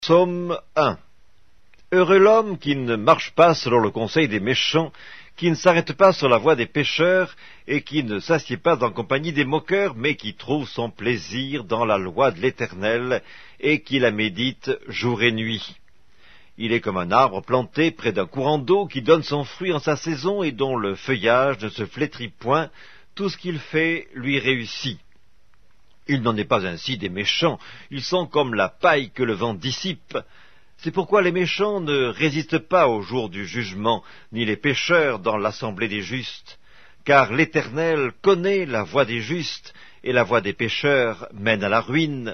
Psaume 1. Heureux l'homme qui ne marche pas selon le conseil des méchants, qui ne s'arrête pas sur la voie des pécheurs, et qui ne s'assied pas en compagnie des moqueurs, mais qui trouve son plaisir dans la loi de l'Éternel, et qui la médite jour et nuit. Il est comme un arbre planté près d'un courant d'eau qui donne son fruit en sa saison et dont le feuillage ne se flétrit point, tout ce qu'il fait lui réussit. Il n'en est pas ainsi des méchants, ils sont comme la paille que le vent dissipe. C'est pourquoi les méchants ne résistent pas au jour du jugement, ni les pécheurs dans l'assemblée des justes. Car l'Éternel connaît la voie des justes, et la voie des pécheurs mène à la ruine.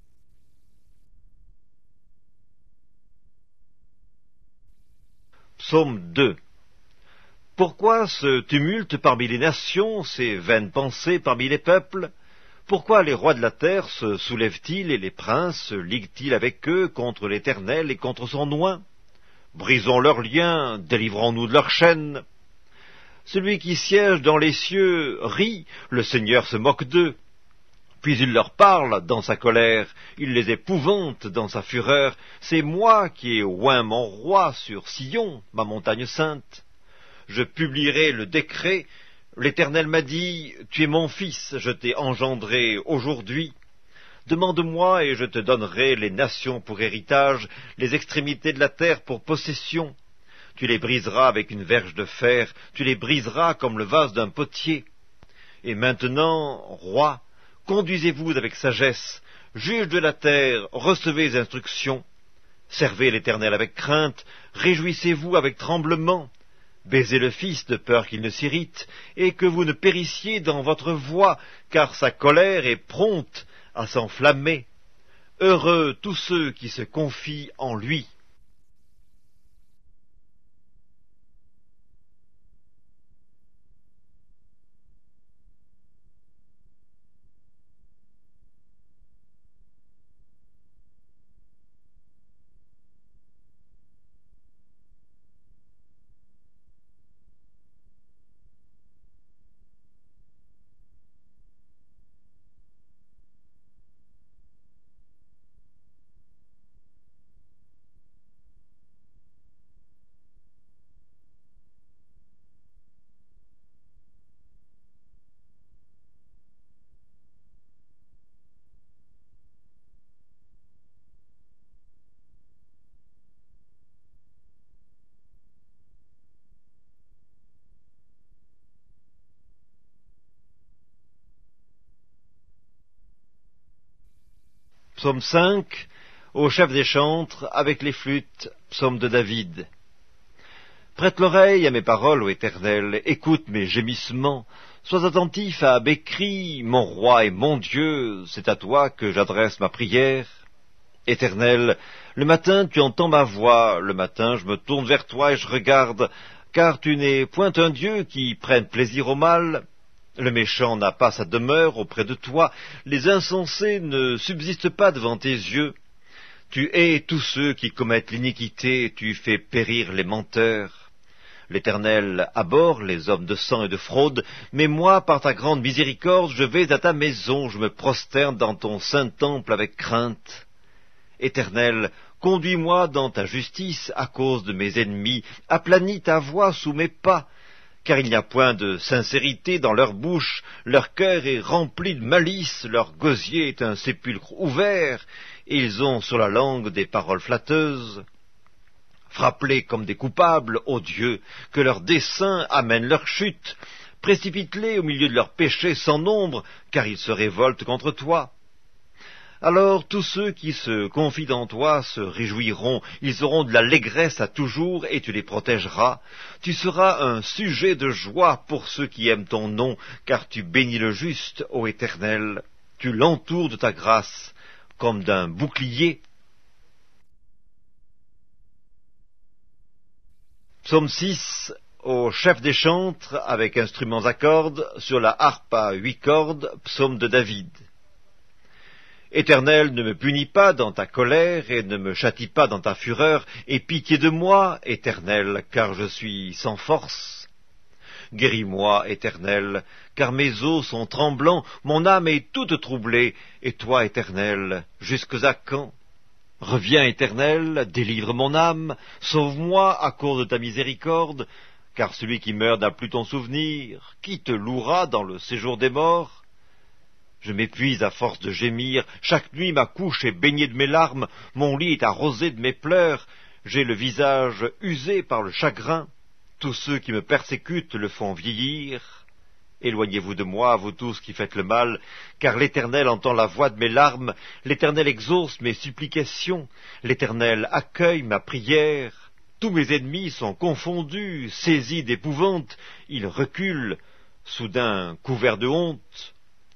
Psaume 2. Pourquoi ce tumulte parmi les nations, ces vaines pensées parmi les peuples? Pourquoi les rois de la terre se soulèvent-ils et les princes se liguent-ils avec eux contre l'Éternel et contre son oint? Brisons leurs liens, délivrons-nous de leurs chaînes. Celui qui siège dans les cieux rit, le Seigneur se moque d'eux. Puis il leur parle dans sa colère, il les épouvante dans sa fureur. C'est moi qui ai oint mon roi sur Sion, ma montagne sainte. Je publierai le décret. L'Éternel m'a dit, tu es mon fils, je t'ai engendré aujourd'hui. Demande-moi et je te donnerai les nations pour héritage, les extrémités de la terre pour possession. Tu les briseras avec une verge de fer, tu les briseras comme le vase d'un potier. Et maintenant, roi, conduisez-vous avec sagesse, juge de la terre, recevez instruction. Servez l'Éternel avec crainte, réjouissez-vous avec tremblement. Baisez le Fils de peur qu'il ne s'irrite, et que vous ne périssiez dans votre voie, car sa colère est prompte à s'enflammer. Heureux tous ceux qui se confient en lui. Psaume 5, au chef des chantres, avec les flûtes, psaume de David. Prête l'oreille à mes paroles, ô Éternel, écoute mes gémissements, sois attentif à mes cris, mon roi et mon Dieu, c'est à toi que j'adresse ma prière. Éternel, le matin tu entends ma voix, le matin je me tourne vers toi et je regarde, car tu n'es point un Dieu qui prenne plaisir au mal. Le méchant n'a pas sa demeure auprès de toi, les insensés ne subsistent pas devant tes yeux. Tu hais tous ceux qui commettent l'iniquité, tu fais périr les menteurs. L'Éternel abhorre les hommes de sang et de fraude, mais moi, par ta grande miséricorde, je vais à ta maison, je me prosterne dans ton saint temple avec crainte. Éternel, conduis-moi dans ta justice à cause de mes ennemis, aplanis ta voie sous mes pas, car il n'y a point de sincérité dans leur bouche, leur cœur est rempli de malice, leur gosier est un sépulcre ouvert, et ils ont sur la langue des paroles flatteuses. Frappe-les comme des coupables, ô Dieu, que leurs desseins amènent leur chute, précipite-les au milieu de leurs péchés sans nombre, car ils se révoltent contre toi. Alors tous ceux qui se confient en toi se réjouiront, ils auront de l'allégresse à toujours, et tu les protégeras. Tu seras un sujet de joie pour ceux qui aiment ton nom, car tu bénis le juste, ô Éternel. Tu l'entoures de ta grâce, comme d'un bouclier. Psaume 6, au chef des chantres, avec instruments à cordes, sur la harpe à 8 cordes, psaume de David. Éternel, ne me punis pas dans ta colère et ne me châtie pas dans ta fureur, aie pitié de moi, Éternel, car je suis sans force. Guéris-moi, Éternel, car mes os sont tremblants, mon âme est toute troublée, et toi, Éternel, jusques à quand? Reviens, Éternel, délivre mon âme, sauve-moi à cause de ta miséricorde, car celui qui meurt n'a plus ton souvenir. Qui te louera dans le séjour des morts? Je m'épuise à force de gémir, chaque nuit ma couche est baignée de mes larmes, mon lit est arrosé de mes pleurs, j'ai le visage usé par le chagrin, tous ceux qui me persécutent le font vieillir. Éloignez-vous de moi, vous tous qui faites le mal, car l'Éternel entend la voix de mes larmes, l'Éternel exauce mes supplications, l'Éternel accueille ma prière. Tous mes ennemis sont confondus, saisis d'épouvante, ils reculent, soudain couverts de honte.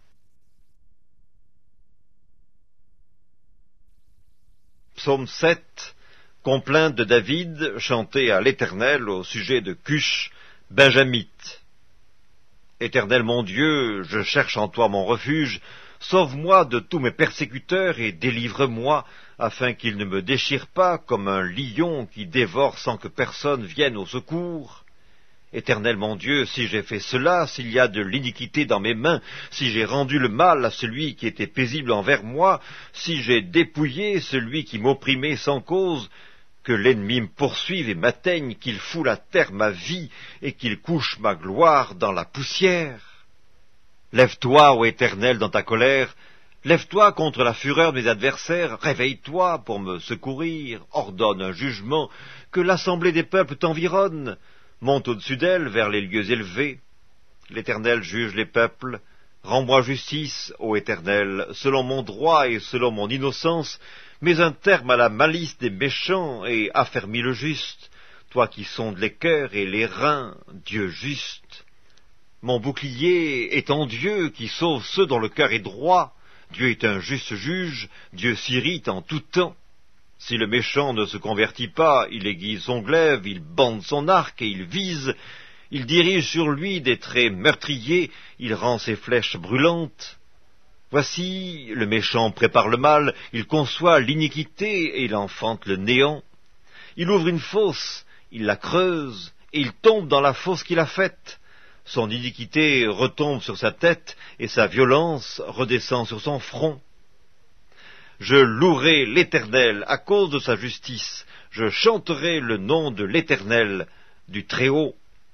Psaume 7, complainte de David, chantée à l'Éternel au sujet de Cush, benjamite. Éternel mon Dieu, je cherche en toi mon refuge, sauve-moi de tous mes persécuteurs et délivre-moi, afin qu'ils ne me déchirent pas comme un lion qui dévore sans que personne vienne au secours. Éternel mon Dieu, si j'ai fait cela, s'il y a de l'iniquité dans mes mains, si j'ai rendu le mal à celui qui était paisible envers moi, si j'ai dépouillé celui qui m'opprimait sans cause, que l'ennemi me poursuive et m'atteigne, qu'il foule à terre ma vie et qu'il couche ma gloire dans la poussière. Lève-toi, ô Éternel, dans ta colère, lève-toi contre la fureur de mes adversaires, réveille-toi pour me secourir, ordonne un jugement, que l'assemblée des peuples t'environne, monte au-dessus d'elle vers les lieux élevés. L'Éternel juge les peuples, rends-moi justice, ô Éternel, selon mon droit et selon mon innocence, mets un terme à la malice des méchants et affermis le juste, toi qui sondes les cœurs et les reins, Dieu juste. Mon bouclier est en Dieu qui sauve ceux dont le cœur est droit. Dieu est un juste juge, Dieu s'irrite en tout temps. Si le méchant ne se convertit pas, il aiguise son glaive, il bande son arc et il vise, il dirige sur lui des traits meurtriers, il rend ses flèches brûlantes. Voici, le méchant prépare le mal, il conçoit l'iniquité et il enfante le néant. Il ouvre une fosse, il la creuse, et il tombe dans la fosse qu'il a faite. Son iniquité retombe sur sa tête, et sa violence redescend sur son front. Je louerai l'Éternel à cause de sa justice, je chanterai le nom de l'Éternel, du Très-Haut.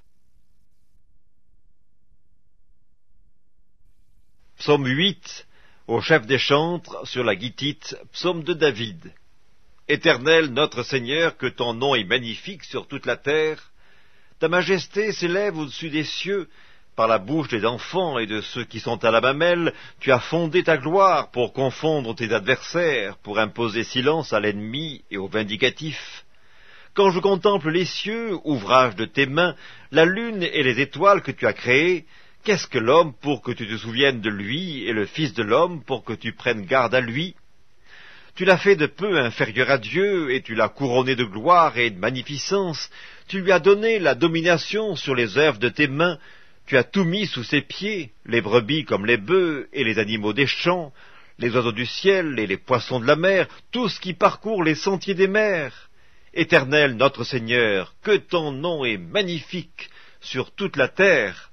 Psaume 8, au chef des chantres, sur la guitite, psaume de David. Éternel, notre Seigneur, que ton nom est magnifique sur toute la terre. Ta majesté s'élève au-dessus des cieux, par la bouche des enfants et de ceux qui sont à la mamelle, tu as fondé ta gloire pour confondre tes adversaires, pour imposer silence à l'ennemi et au vindicatif. Quand je contemple les cieux, ouvrage de tes mains, la lune et les étoiles que tu as créées, qu'est-ce que l'homme pour que tu te souviennes de lui, et le Fils de l'homme pour que tu prennes garde à lui? Tu l'as fait de peu inférieur à Dieu, et tu l'as couronné de gloire et de magnificence. Tu lui as donné la domination sur les œuvres de tes mains. Tu as tout mis sous ses pieds, les brebis comme les bœufs, et les animaux des champs, les oiseaux du ciel et les poissons de la mer, tout ce qui parcourt les sentiers des mers. Éternel notre Seigneur, que ton nom est magnifique sur toute la terre.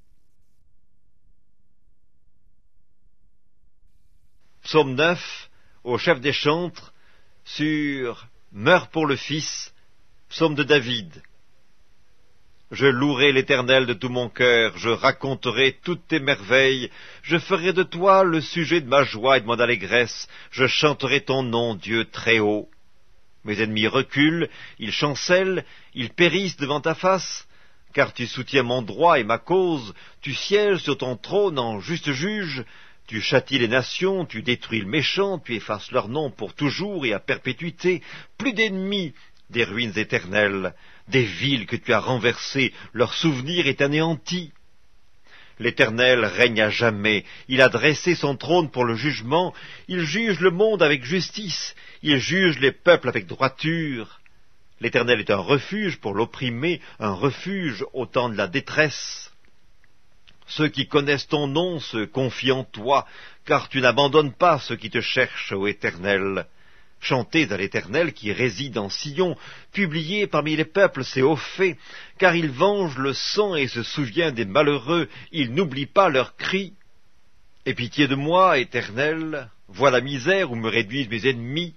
Psaume 9, au chef des chantres, sur « Meurs pour le Fils », psaume de David. Je louerai l'Éternel de tout mon cœur, je raconterai toutes tes merveilles, je ferai de toi le sujet de ma joie et de mon allégresse, je chanterai ton nom, Dieu très haut. Mes ennemis reculent, ils chancellent, ils périssent devant ta face, car tu soutiens mon droit et ma cause, tu sièges sur ton trône en juste juge, tu châties les nations, tu détruis le méchant, tu effaces leur nom pour toujours et à perpétuité. Plus d'ennemis, des ruines éternelles, des villes que tu as renversées, leur souvenir est anéanti. L'Éternel règne à jamais, il a dressé son trône pour le jugement, il juge le monde avec justice, il juge les peuples avec droiture. L'Éternel est un refuge pour l'opprimé, un refuge au temps de la détresse. Ceux qui connaissent ton nom se confient en toi, car tu n'abandonnes pas ceux qui te cherchent, ô Éternel. Chantez à l'Éternel qui réside en Sion, publiez parmi les peuples ses hauts faits, car il venge le sang et se souvient des malheureux, il n'oublie pas leurs cris. Aie pitié de moi, Éternel, vois la misère où me réduisent mes ennemis.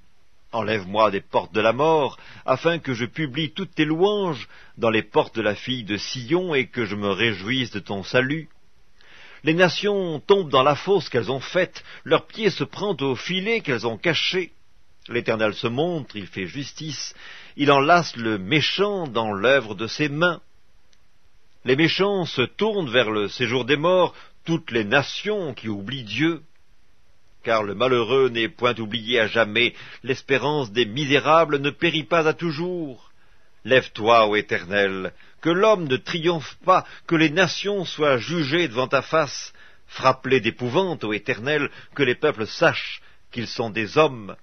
Enlève-moi des portes de la mort, afin que je publie toutes tes louanges dans les portes de la fille de Sion, et que je me réjouisse de ton salut. Les nations tombent dans la fosse qu'elles ont faite, leur pied se prend au filet qu'elles ont caché. L'Éternel se montre, il fait justice, il enlace le méchant dans l'œuvre de ses mains. Les méchants se tournent vers le séjour des morts, toutes les nations qui oublient Dieu. Car le malheureux n'est point oublié à jamais, l'espérance des misérables ne périt pas à toujours. Lève-toi, ô Éternel, que l'homme ne triomphe pas, que les nations soient jugées devant ta face. Frappe-les d'épouvante, ô Éternel, que les peuples sachent qu'ils sont des hommes.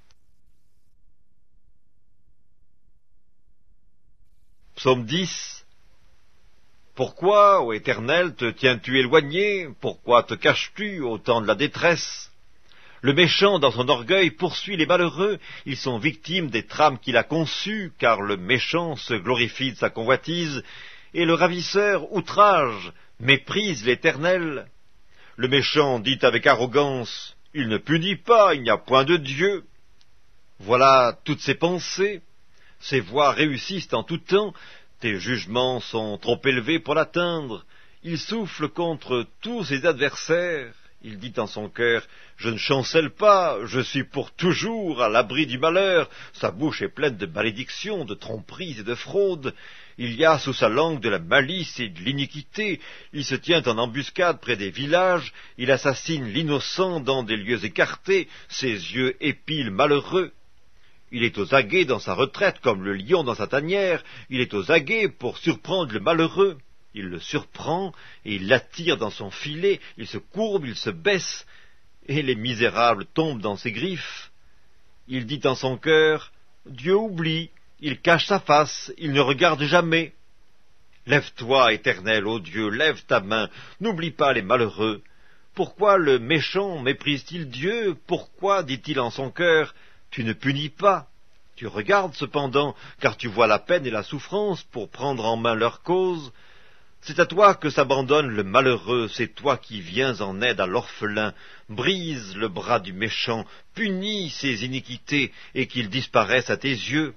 Psaume 10. Pourquoi, ô Éternel, te tiens-tu éloigné? Pourquoi te caches-tu au temps de la détresse? Le méchant, dans son orgueil, poursuit les malheureux. Ils sont victimes des trames qu'il a conçues, car le méchant se glorifie de sa convoitise, et le ravisseur outrage, méprise l'Éternel. Le méchant dit avec arrogance, « Il ne punit pas, il n'y a point de Dieu. » Voilà toutes ses pensées. Ses voies réussissent en tout temps. Tes jugements sont trop élevés pour l'atteindre. Il souffle contre tous ses adversaires. Il dit en son cœur, « Je ne chancelle pas, je suis pour toujours à l'abri du malheur. » Sa bouche est pleine de malédictions, de tromperies et de fraudes. Il y a sous sa langue de la malice et de l'iniquité. Il se tient en embuscade près des villages. Il assassine l'innocent dans des lieux écartés. Ses yeux épient le malheureux. Il est aux aguets dans sa retraite comme le lion dans sa tanière. Il est aux aguets pour surprendre le malheureux. Il le surprend et il l'attire dans son filet, il se courbe, il se baisse, et les misérables tombent dans ses griffes. Il dit en son cœur, « Dieu oublie, il cache sa face, il ne regarde jamais. » Lève-toi, Éternel, ô Dieu, lève ta main, n'oublie pas les malheureux. Pourquoi le méchant méprise-t-il Dieu? Pourquoi, dit-il en son cœur, « Tu ne punis pas ?» Tu regardes cependant, car tu vois la peine et la souffrance pour prendre en main leur cause. C'est à toi que s'abandonne le malheureux, c'est toi qui viens en aide à l'orphelin. Brise le bras du méchant, punis ses iniquités, et qu'il disparaisse à tes yeux.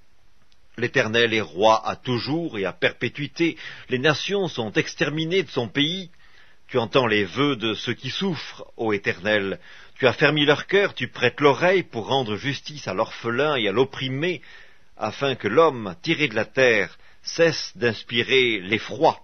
L'Éternel est roi à toujours et à perpétuité. Les nations sont exterminées de son pays. Tu entends les vœux de ceux qui souffrent, ô Éternel. Tu as fermi leur cœur, tu prêtes l'oreille pour rendre justice à l'orphelin et à l'opprimé, afin que l'homme, tiré de la terre, cesse d'inspirer l'effroi.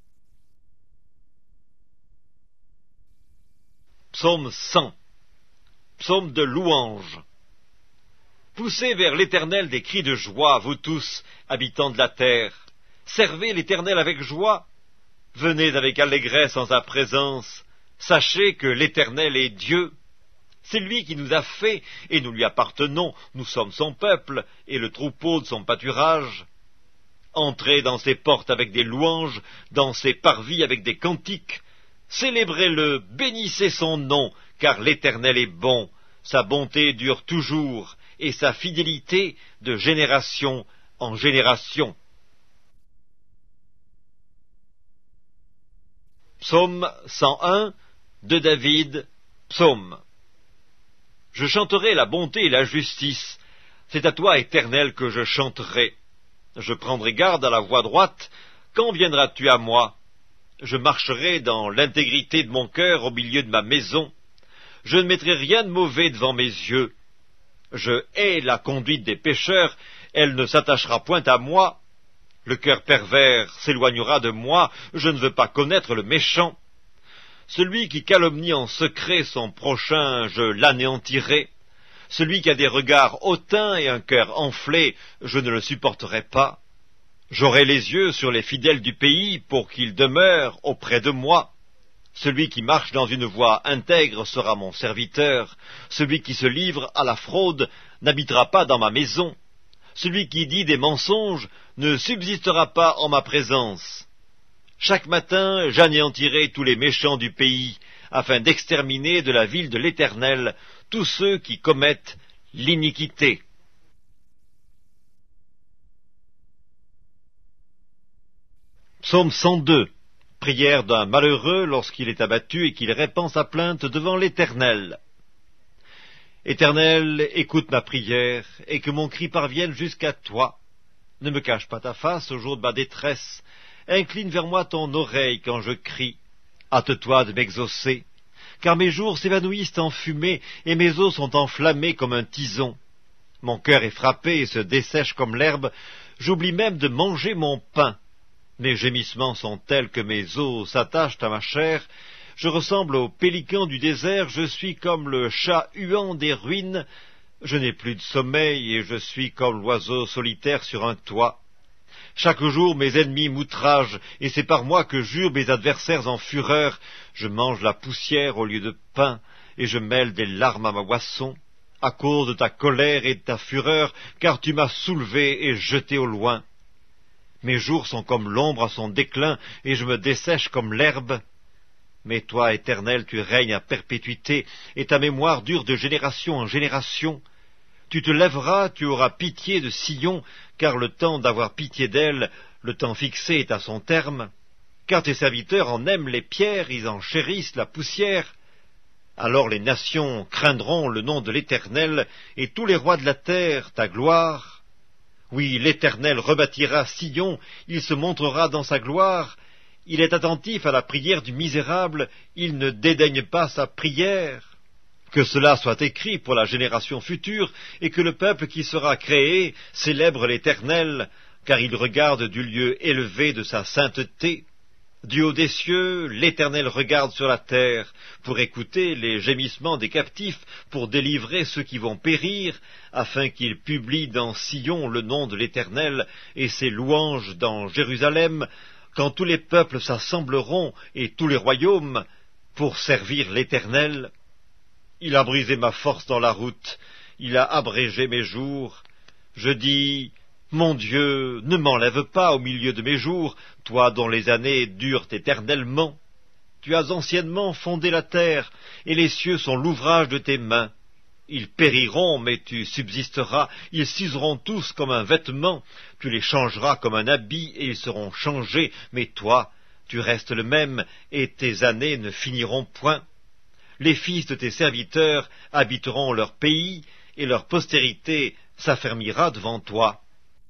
Psaume 100. Psaume de louange. Poussez vers l'Éternel des cris de joie, vous tous, habitants de la terre. Servez l'Éternel avec joie. Venez avec allégresse en sa présence. Sachez que l'Éternel est Dieu. C'est lui qui nous a fait, et nous lui appartenons. Nous sommes son peuple, et le troupeau de son pâturage. Entrez dans ses portes avec des louanges, dans ses parvis avec des cantiques. Célébrez-le, bénissez son nom, car l'Éternel est bon. Sa bonté dure toujours, et sa fidélité de génération en génération. Psaume 101 de David, psaume. Je chanterai la bonté et la justice. C'est à toi, Éternel, que je chanterai. Je prendrai garde à la voie droite. Quand viendras-tu à moi? Je marcherai dans l'intégrité de mon cœur au milieu de ma maison. Je ne mettrai rien de mauvais devant mes yeux. Je hais la conduite des pécheurs, elle ne s'attachera point à moi. Le cœur pervers s'éloignera de moi, je ne veux pas connaître le méchant. Celui qui calomnie en secret son prochain, je l'anéantirai. Celui qui a des regards hautains et un cœur enflé, je ne le supporterai pas. J'aurai les yeux sur les fidèles du pays pour qu'ils demeurent auprès de moi. Celui qui marche dans une voie intègre sera mon serviteur. Celui qui se livre à la fraude n'habitera pas dans ma maison. Celui qui dit des mensonges ne subsistera pas en ma présence. Chaque matin, j'anéantirai tous les méchants du pays, afin d'exterminer de la ville de l'Éternel tous ceux qui commettent l'iniquité. Psaume 102. Prière d'un malheureux lorsqu'il est abattu et qu'il répand sa plainte devant l'Éternel. Éternel, écoute ma prière, et que mon cri parvienne jusqu'à toi. Ne me cache pas ta face au jour de ma détresse. Incline vers moi ton oreille quand je crie. Hâte-toi de m'exaucer, car mes jours s'évanouissent en fumée, et mes os sont enflammés comme un tison. Mon cœur est frappé et se dessèche comme l'herbe, j'oublie même de manger mon pain. Mes gémissements sont tels que mes os s'attachent à ma chair, je ressemble au pélican du désert, je suis comme le chat huant des ruines, je n'ai plus de sommeil et je suis comme l'oiseau solitaire sur un toit. Chaque jour mes ennemis m'outragent, et c'est par moi que jurent mes adversaires en fureur. Je mange la poussière au lieu de pain, et je mêle des larmes à ma boisson, à cause de ta colère et de ta fureur, car tu m'as soulevé et jeté au loin. Mes jours sont comme l'ombre à son déclin, et je me dessèche comme l'herbe. Mais toi, Éternel, tu règnes à perpétuité, et ta mémoire dure de génération en génération. Tu te lèveras, tu auras pitié de Sion, car le temps d'avoir pitié d'elle, le temps fixé est à son terme. Car tes serviteurs en aiment les pierres, ils en chérissent la poussière. Alors les nations craindront le nom de l'Éternel, et tous les rois de la terre ta gloire. Oui, l'Éternel rebâtira Sion, il se montrera dans sa gloire. Il est attentif à la prière du misérable, il ne dédaigne pas sa prière. Que cela soit écrit pour la génération future, et que le peuple qui sera créé célèbre l'Éternel, car il regarde du lieu élevé de sa sainteté. Du haut des cieux, l'Éternel regarde sur la terre, pour écouter les gémissements des captifs, pour délivrer ceux qui vont périr, afin qu'il publie dans Sion le nom de l'Éternel, et ses louanges dans Jérusalem, quand tous les peuples s'assembleront, et tous les royaumes, pour servir l'Éternel. Il a brisé ma force dans la route, il a abrégé mes jours. Je dis, mon Dieu, ne m'enlève pas au milieu de mes jours, toi dont les années durent éternellement. Tu as anciennement fondé la terre, et les cieux sont l'ouvrage de tes mains. Ils périront, mais tu subsisteras, ils s'useront tous comme un vêtement, tu les changeras comme un habit, et ils seront changés, mais toi, tu restes le même, et tes années ne finiront point. Les fils de tes serviteurs habiteront leur pays, et leur postérité s'affermira devant toi.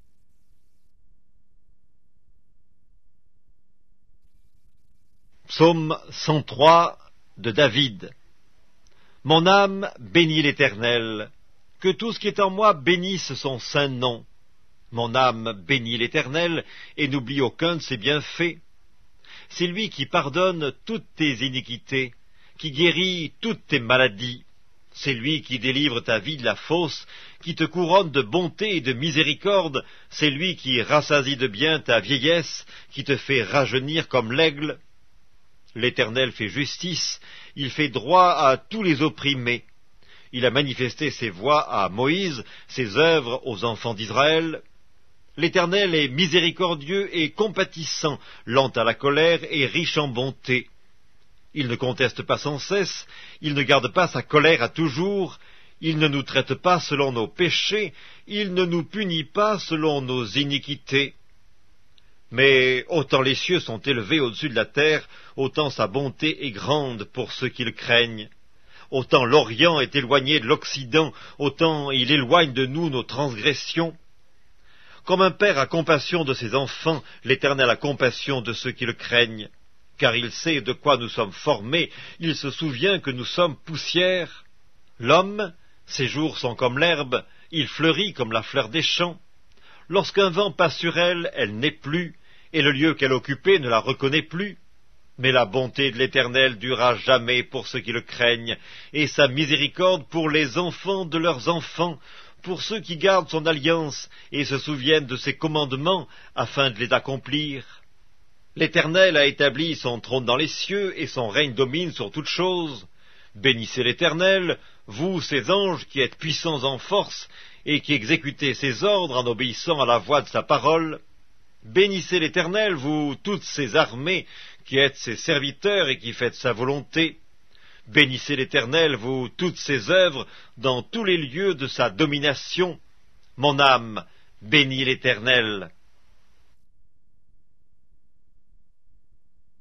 Psaume 103 de David. Mon âme bénit l'Éternel, que tout ce qui est en moi bénisse son saint nom. Mon âme bénit l'Éternel, et n'oublie aucun de ses bienfaits. C'est lui qui pardonne toutes tes iniquités, qui guérit toutes tes maladies. C'est lui qui délivre ta vie de la fosse, qui te couronne de bonté et de miséricorde. C'est lui qui rassasie de bien ta vieillesse, qui te fait rajeunir comme l'aigle. L'Éternel fait justice, il fait droit à tous les opprimés. Il a manifesté ses voies à Moïse, ses œuvres aux enfants d'Israël. L'Éternel est miséricordieux et compatissant, lent à la colère et riche en bonté. Il ne conteste pas sans cesse, il ne garde pas sa colère à toujours, il ne nous traite pas selon nos péchés, il ne nous punit pas selon nos iniquités. Mais autant les cieux sont élevés au-dessus de la terre, autant sa bonté est grande pour ceux qui le craignent. Autant l'Orient est éloigné de l'Occident, autant il éloigne de nous nos transgressions. Comme un père a compassion de ses enfants, l'Éternel a compassion de ceux qui le craignent. Car il sait de quoi nous sommes formés, il se souvient que nous sommes poussière. L'homme, ses jours sont comme l'herbe, il fleurit comme la fleur des champs. Lorsqu'un vent passe sur elle, elle n'est plus, et le lieu qu'elle occupait ne la reconnaît plus. Mais la bonté de l'Éternel durera jamais pour ceux qui le craignent, et sa miséricorde pour les enfants de leurs enfants, pour ceux qui gardent son alliance et se souviennent de ses commandements afin de les accomplir. L'Éternel a établi son trône dans les cieux, et son règne domine sur toutes choses. Bénissez l'Éternel, vous, ses anges, qui êtes puissants en force, et qui exécutez ses ordres en obéissant à la voix de sa parole. Bénissez l'Éternel, vous, toutes ses armées, qui êtes ses serviteurs et qui faites sa volonté. Bénissez l'Éternel, vous, toutes ses œuvres, dans tous les lieux de sa domination. Mon âme, bénis l'Éternel.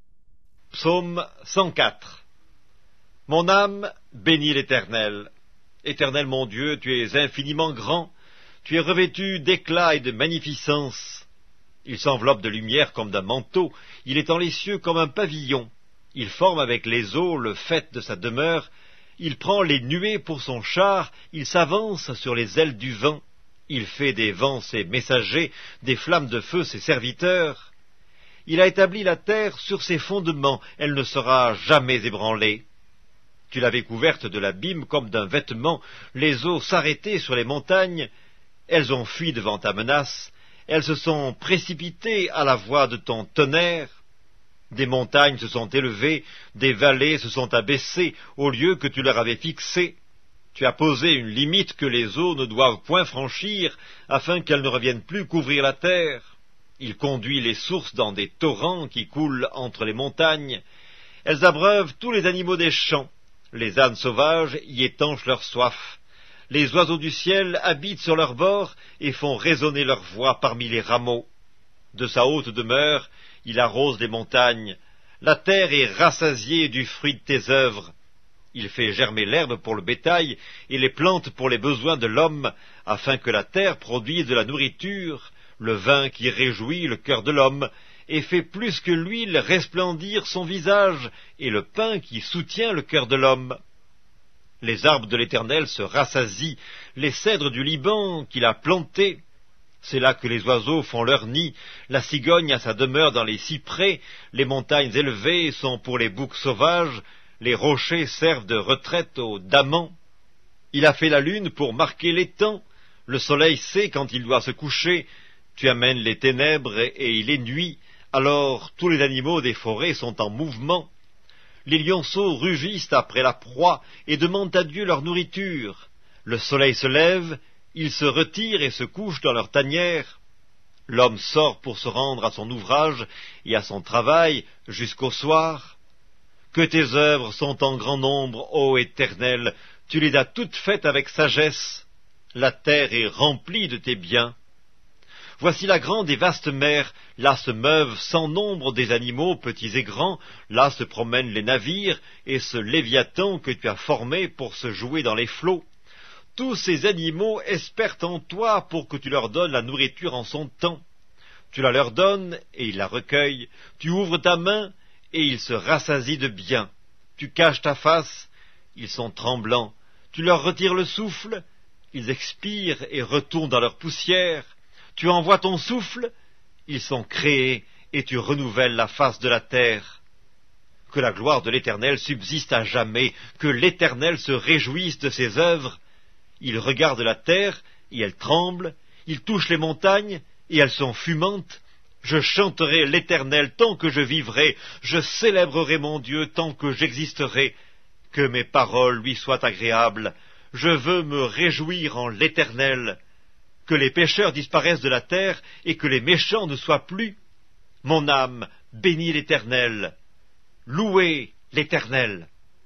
Psaume 104. Mon âme bénit l'Éternel. Éternel mon Dieu, tu es infiniment grand, tu es revêtu d'éclat et de magnificence. Il s'enveloppe de lumière comme d'un manteau, il étend les cieux comme un pavillon. Il forme avec les eaux le faîte de sa demeure, il prend les nuées pour son char, il s'avance sur les ailes du vent. Il fait des vents ses messagers, des flammes de feu ses serviteurs. Il a établi la terre sur ses fondements, elle ne sera jamais ébranlée. Tu l'avais couverte de l'abîme comme d'un vêtement, les eaux s'arrêtaient sur les montagnes, elles ont fui devant ta menace, elles se sont précipitées à la voix de ton tonnerre. Des montagnes se sont élevées, des vallées se sont abaissées au lieu que tu leur avais fixé. Tu as posé une limite que les eaux ne doivent point franchir, afin qu'elles ne reviennent plus couvrir la terre. Il conduit les sources dans des torrents qui coulent entre les montagnes. Elles abreuvent tous les animaux des champs. Les ânes sauvages y étanchent leur soif. Les oiseaux du ciel habitent sur leurs bords et font résonner leur voix parmi les rameaux. De sa haute demeure, il arrose les montagnes. La terre est rassasiée du fruit de tes œuvres. Il fait germer l'herbe pour le bétail et les plantes pour les besoins de l'homme, afin que la terre produise de la nourriture, le vin qui réjouit le cœur de l'homme, et fait plus que l'huile resplendir son visage, et le pain qui soutient le cœur de l'homme. Les arbres de l'Éternel se rassasient, les cèdres du Liban qu'il a plantés. C'est là que les oiseaux font leur nid, la cigogne a sa demeure dans les cyprès, les montagnes élevées sont pour les boucs sauvages, les rochers servent de retraite aux damans. Il a fait la lune pour marquer les temps, le soleil sait quand il doit se coucher, tu amènes les ténèbres et il est nuit, alors tous les animaux des forêts sont en mouvement. Les lionceaux rugissent après la proie et demandent à Dieu leur nourriture. Le soleil se lève, ils se retirent et se couchent dans leur tanière. L'homme sort pour se rendre à son ouvrage et à son travail jusqu'au soir. Que tes œuvres sont en grand nombre, ô Éternel, tu les as toutes faites avec sagesse. La terre est remplie de tes biens. Voici la grande et vaste mer, là se meuvent sans nombre des animaux, petits et grands, là se promènent les navires, et ce léviathan que tu as formé pour se jouer dans les flots. Tous ces animaux espèrent en toi pour que tu leur donnes la nourriture en son temps. Tu la leur donnes, et ils la recueillent, tu ouvres ta main, et ils se rassasient de bien. Tu caches ta face, ils sont tremblants, tu leur retires le souffle, ils expirent et retournent dans leur poussière. Tu envoies ton souffle, ils sont créés, et tu renouvelles la face de la terre. Que la gloire de l'Éternel subsiste à jamais, que l'Éternel se réjouisse de ses œuvres. Il regarde la terre, et elle tremble, il touche les montagnes, et elles sont fumantes. Je chanterai l'Éternel tant que je vivrai, je célébrerai mon Dieu tant que j'existerai. Que mes paroles lui soient agréables, je veux me réjouir en l'Éternel. Que les pécheurs disparaissent de la terre et que les méchants ne soient plus. Mon âme bénit l'Éternel. Louez l'Éternel.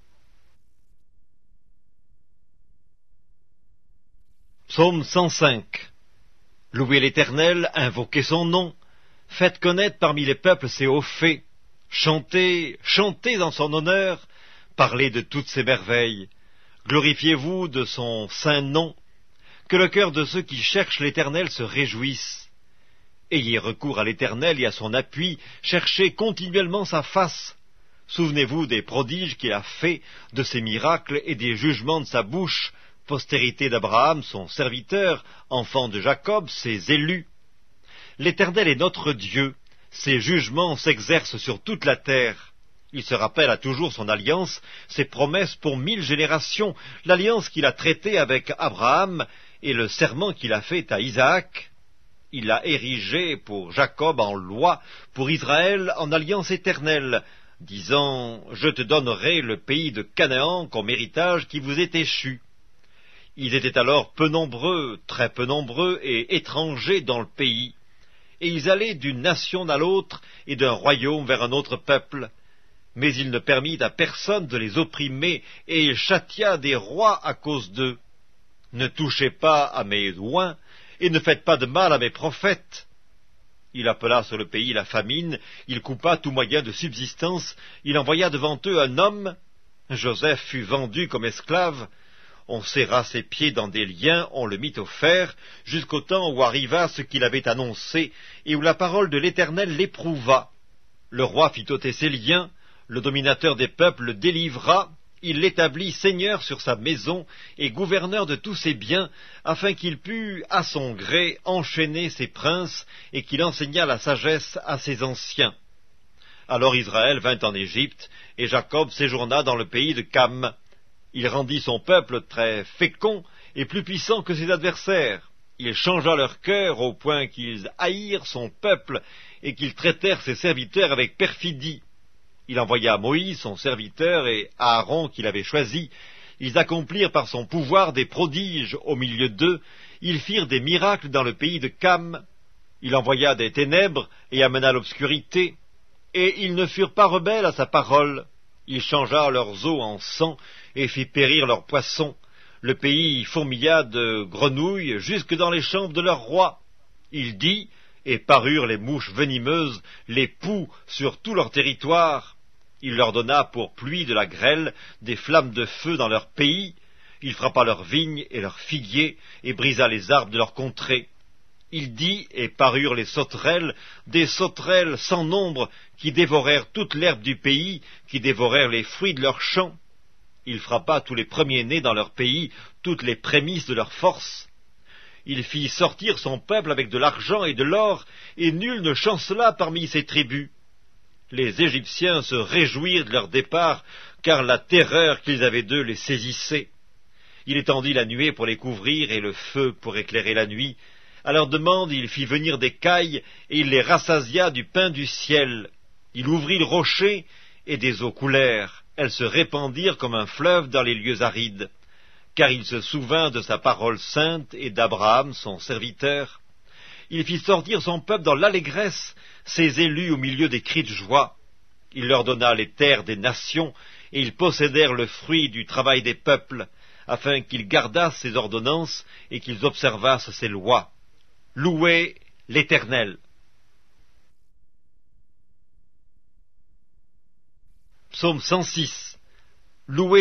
Psaume 105. Louez l'Éternel, invoquez son nom. Faites connaître parmi les peuples ses hauts faits. Chantez, chantez en son honneur. Parlez de toutes ses merveilles. Glorifiez-vous de son saint nom. Que le cœur de ceux qui cherchent l'Éternel se réjouisse. Ayez recours à l'Éternel et à son appui, cherchez continuellement sa face. Souvenez-vous des prodiges qu'il a faits, de ses miracles et des jugements de sa bouche, postérité d'Abraham, son serviteur, enfant de Jacob, ses élus. L'Éternel est notre Dieu, ses jugements s'exercent sur toute la terre. Il se rappelle à toujours son alliance, ses promesses pour 1000 générations, l'alliance qu'il a traitée avec Abraham et le serment qu'il a fait à Isaac. Il l'a érigé pour Jacob en loi, pour Israël en alliance éternelle, disant « Je te donnerai le pays de Canaan comme héritage qui vous est échu ». Ils étaient alors peu nombreux, très peu nombreux et étrangers dans le pays, et ils allaient d'une nation à l'autre et d'un royaume vers un autre peuple. Mais il ne permit à personne de les opprimer, et il châtia des rois à cause d'eux. Ne touchez pas à mes oins, et ne faites pas de mal à mes prophètes. Il appela sur le pays la famine, il coupa tout moyen de subsistance, il envoya devant eux un homme. Joseph fut vendu comme esclave. On serra ses pieds dans des liens, on le mit au fer, jusqu'au temps où arriva ce qu'il avait annoncé, et où la parole de l'Éternel l'éprouva. Le roi fit ôter ses liens, le dominateur des peuples le délivra, il l'établit seigneur sur sa maison et gouverneur de tous ses biens, afin qu'il pût, à son gré, enchaîner ses princes, et qu'il enseignât la sagesse à ses anciens. Alors Israël vint en Égypte, et Jacob séjourna dans le pays de Cam. Il rendit son peuple très fécond et plus puissant que ses adversaires. Il changea leur cœur au point qu'ils haïrent son peuple et qu'ils traitèrent ses serviteurs avec perfidie. Il envoya Moïse, son serviteur, et Aaron, qu'il avait choisi. Ils accomplirent par son pouvoir des prodiges au milieu d'eux. Ils firent des miracles dans le pays de Cam. Il envoya des ténèbres et amena l'obscurité. Et ils ne furent pas rebelles à sa parole. Il changea leurs eaux en sang et fit périr leurs poissons. Le pays fourmilla de grenouilles jusque dans les chambres de leur roi. Il dit, et parurent les mouches venimeuses, les poux sur tout leur territoire. Il leur donna pour pluie de la grêle, des flammes de feu dans leur pays. Il frappa leurs vignes et leurs figuiers, et brisa les arbres de leur contrée. Il dit, et parurent les sauterelles, des sauterelles sans nombre, qui dévorèrent toute l'herbe du pays, qui dévorèrent les fruits de leurs champs. Il frappa tous les premiers-nés dans leur pays, toutes les prémices de leur force. Il fit sortir son peuple avec de l'argent et de l'or, et nul ne chancela parmi ses tribus. Les Égyptiens se réjouirent de leur départ, car la terreur qu'ils avaient d'eux les saisissait. Il étendit la nuée pour les couvrir, et le feu pour éclairer la nuit. À leur demande, il fit venir des cailles, et il les rassasia du pain du ciel. Il ouvrit le rocher, et des eaux coulèrent. Elles se répandirent comme un fleuve dans les lieux arides. Car il se souvint de sa parole sainte et d'Abraham, son serviteur. Il fit sortir son peuple dans l'allégresse, ses élus au milieu des cris de joie. Il leur donna les terres des nations, et ils possédèrent le fruit du travail des peuples, afin qu'ils gardassent ses ordonnances et qu'ils observassent ses lois. Louez l'Éternel. Psaume 106. Louez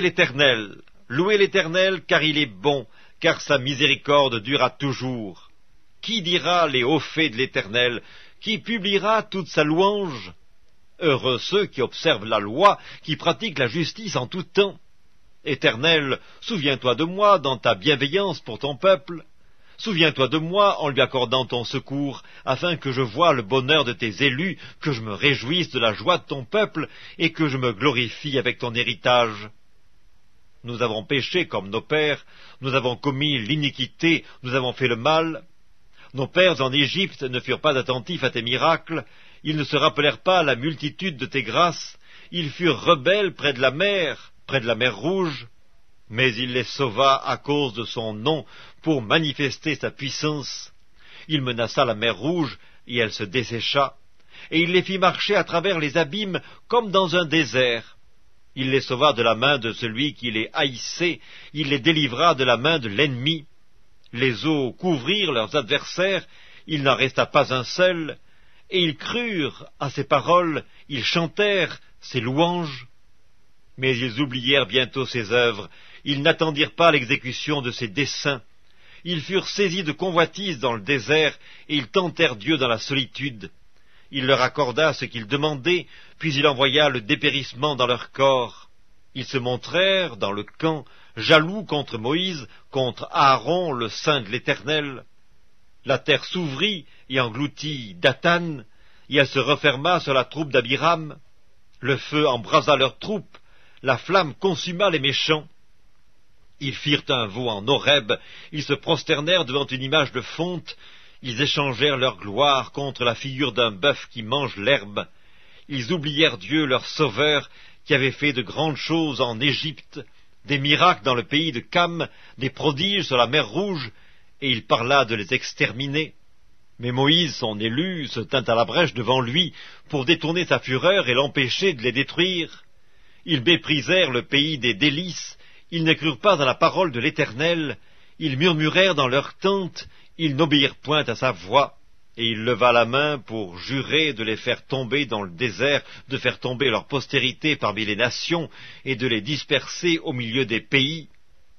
l'Éternel, car il est bon, car sa miséricorde durera toujours. Qui dira les hauts faits de l'Éternel? Qui publiera toute sa louange? Heureux ceux qui observent la loi, qui pratiquent la justice en tout temps. Éternel, souviens-toi de moi dans ta bienveillance pour ton peuple. Souviens-toi de moi en lui accordant ton secours, afin que je voie le bonheur de tes élus, que je me réjouisse de la joie de ton peuple, et que je me glorifie avec ton héritage. Nous avons péché comme nos pères, nous avons commis l'iniquité, nous avons fait le mal. Nos pères en Égypte ne furent pas attentifs à tes miracles, ils ne se rappelèrent pas la multitude de tes grâces, ils furent rebelles près de la mer Rouge. Mais il les sauva à cause de son nom, pour manifester sa puissance. Il menaça la mer Rouge, et elle se dessécha, et il les fit marcher à travers les abîmes comme dans un désert. Il les sauva de la main de celui qui les haïssait, il les délivra de la main de l'ennemi. Les eaux couvrirent leurs adversaires, il n'en resta pas un seul, et ils crurent à ses paroles, ils chantèrent ses louanges. Mais ils oublièrent bientôt ses œuvres, ils n'attendirent pas l'exécution de ses desseins. Ils furent saisis de convoitise dans le désert, et ils tentèrent Dieu dans la solitude. Il leur accorda ce qu'ils demandaient, puis il envoya le dépérissement dans leur corps. Ils se montrèrent dans le camp, jaloux contre Moïse, contre Aaron, le saint de l'Éternel. La terre s'ouvrit et engloutit Dathan, et elle se referma sur la troupe d'Abiram. Le feu embrasa leurs troupes, la flamme consuma les méchants. Ils firent un veau en Horeb, ils se prosternèrent devant une image de fonte, ils échangèrent leur gloire contre la figure d'un bœuf qui mange l'herbe. Ils oublièrent Dieu, leur sauveur, qui avait fait de grandes choses en Égypte, des miracles dans le pays de Cam, des prodiges sur la mer Rouge, et il parla de les exterminer. Mais Moïse, son élu, se tint à la brèche devant lui pour détourner sa fureur et l'empêcher de les détruire. Ils méprisèrent le pays des délices, ils ne crurent pas à la parole de l'Éternel, ils murmurèrent dans leurs tentes, ils n'obéirent point à sa voix, et il leva la main pour jurer de les faire tomber dans le désert, de faire tomber leur postérité parmi les nations, et de les disperser au milieu des pays.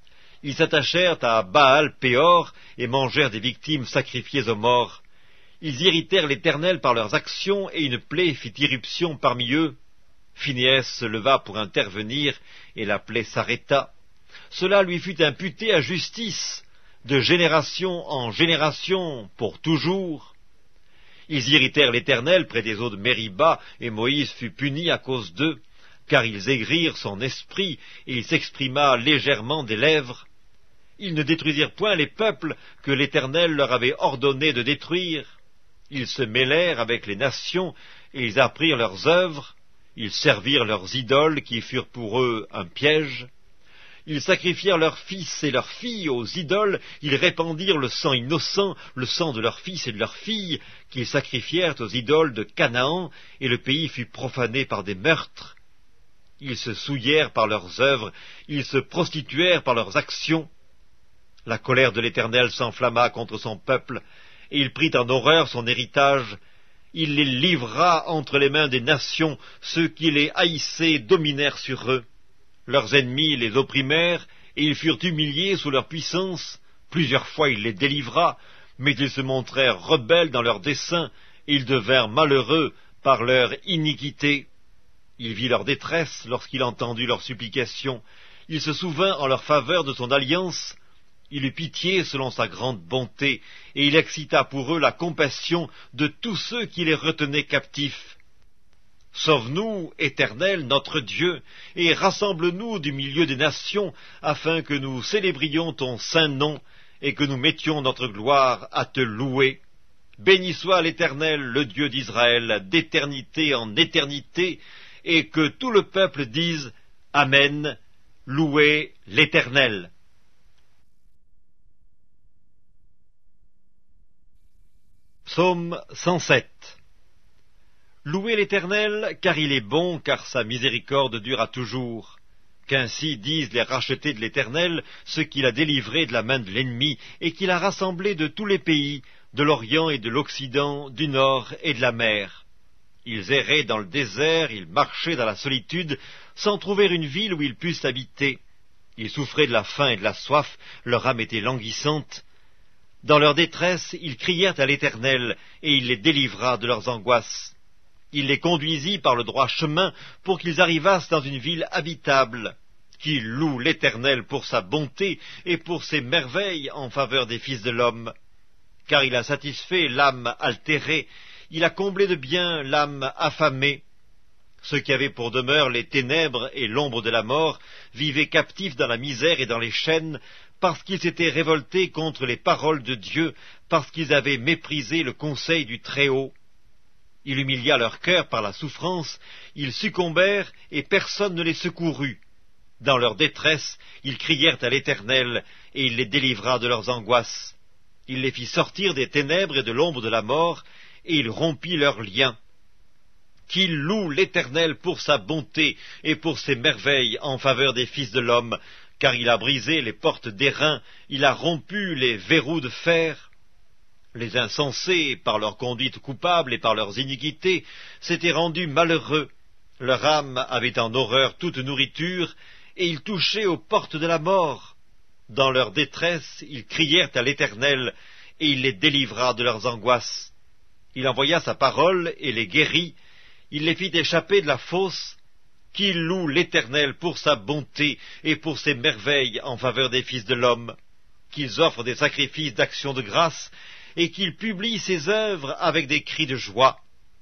Ils s'attachèrent à Baal-Péor et mangèrent des victimes sacrifiées aux morts. Ils irritèrent l'Éternel par leurs actions, et une plaie fit irruption parmi eux. Phinéas se leva pour intervenir, et la plaie s'arrêta. Cela lui fut imputé à justice, de génération en génération, pour toujours. Ils irritèrent l'Éternel près des eaux de Mériba, et Moïse fut puni à cause d'eux, car ils aigrirent son esprit, et il s'exprima légèrement des lèvres. Ils ne détruisirent point les peuples que l'Éternel leur avait ordonné de détruire. Ils se mêlèrent avec les nations, et ils apprirent leurs œuvres. Ils servirent leurs idoles, qui furent pour eux un piège. Ils sacrifièrent leurs fils et leurs filles aux idoles, ils répandirent le sang innocent, le sang de leurs fils et de leurs filles, qu'ils sacrifièrent aux idoles de Canaan, et le pays fut profané par des meurtres. Ils se souillèrent par leurs œuvres, ils se prostituèrent par leurs actions. La colère de l'Éternel s'enflamma contre son peuple, et il prit en horreur son héritage. Il les livra entre les mains des nations, ceux qui les haïssaient dominèrent sur eux. Leurs ennemis les opprimèrent, et ils furent humiliés sous leur puissance. Plusieurs fois il les délivra, mais ils se montrèrent rebelles dans leurs desseins, et ils devinrent malheureux par leur iniquité. Il vit leur détresse lorsqu'il entendit leurs supplications. Il se souvint en leur faveur de son alliance. Il eut pitié selon sa grande bonté, et il excita pour eux la compassion de tous ceux qui les retenaient captifs. Sauve-nous, Éternel, notre Dieu, et rassemble-nous du milieu des nations, afin que nous célébrions ton saint nom, et que nous mettions notre gloire à te louer. Béni soit l'Éternel, le Dieu d'Israël, d'éternité en éternité, et que tout le peuple dise Amen, louez l'Éternel. Psaume 107. Louez l'Éternel, car il est bon, car sa miséricorde dure toujours. Qu'ainsi disent les rachetés de l'Éternel, ceux qu'il a délivrés de la main de l'ennemi, et qu'il a rassemblés de tous les pays, de l'Orient et de l'Occident, du Nord et de la mer. Ils erraient dans le désert, ils marchaient dans la solitude, sans trouver une ville où ils pussent habiter. Ils souffraient de la faim et de la soif, leur âme était languissante. Dans leur détresse, ils crièrent à l'Éternel, et il les délivra de leurs angoisses. Il les conduisit par le droit chemin pour qu'ils arrivassent dans une ville habitable. Qu'ils louent l'Éternel pour sa bonté et pour ses merveilles en faveur des fils de l'homme. Car il a satisfait l'âme altérée, il a comblé de bien l'âme affamée. Ceux qui avaient pour demeure les ténèbres et l'ombre de la mort vivaient captifs dans la misère et dans les chaînes, parce qu'ils s'étaient révoltés contre les paroles de Dieu, parce qu'ils avaient méprisé le conseil du Très-Haut. Il humilia leur cœur par la souffrance, ils succombèrent et personne ne les secourut. Dans leur détresse, ils crièrent à l'Éternel, et il les délivra de leurs angoisses. Il les fit sortir des ténèbres et de l'ombre de la mort, et il rompit leurs liens. Qu'ils louent l'Éternel pour sa bonté et pour ses merveilles en faveur des fils de l'homme, car il a brisé les portes d'airain, il a rompu les verrous de fer. Les insensés, par leur conduite coupable et par leurs iniquités, s'étaient rendus malheureux. Leur âme avait en horreur toute nourriture, et ils touchaient aux portes de la mort. Dans leur détresse, ils crièrent à l'Éternel, et il les délivra de leurs angoisses. Il envoya sa parole et les guérit, il les fit échapper de la fosse. Qu'ils louent l'Éternel pour sa bonté et pour ses merveilles en faveur des fils de l'homme. Qu'ils offrent des sacrifices d'action de grâce, et qu'il publie ses œuvres avec des cris de joie.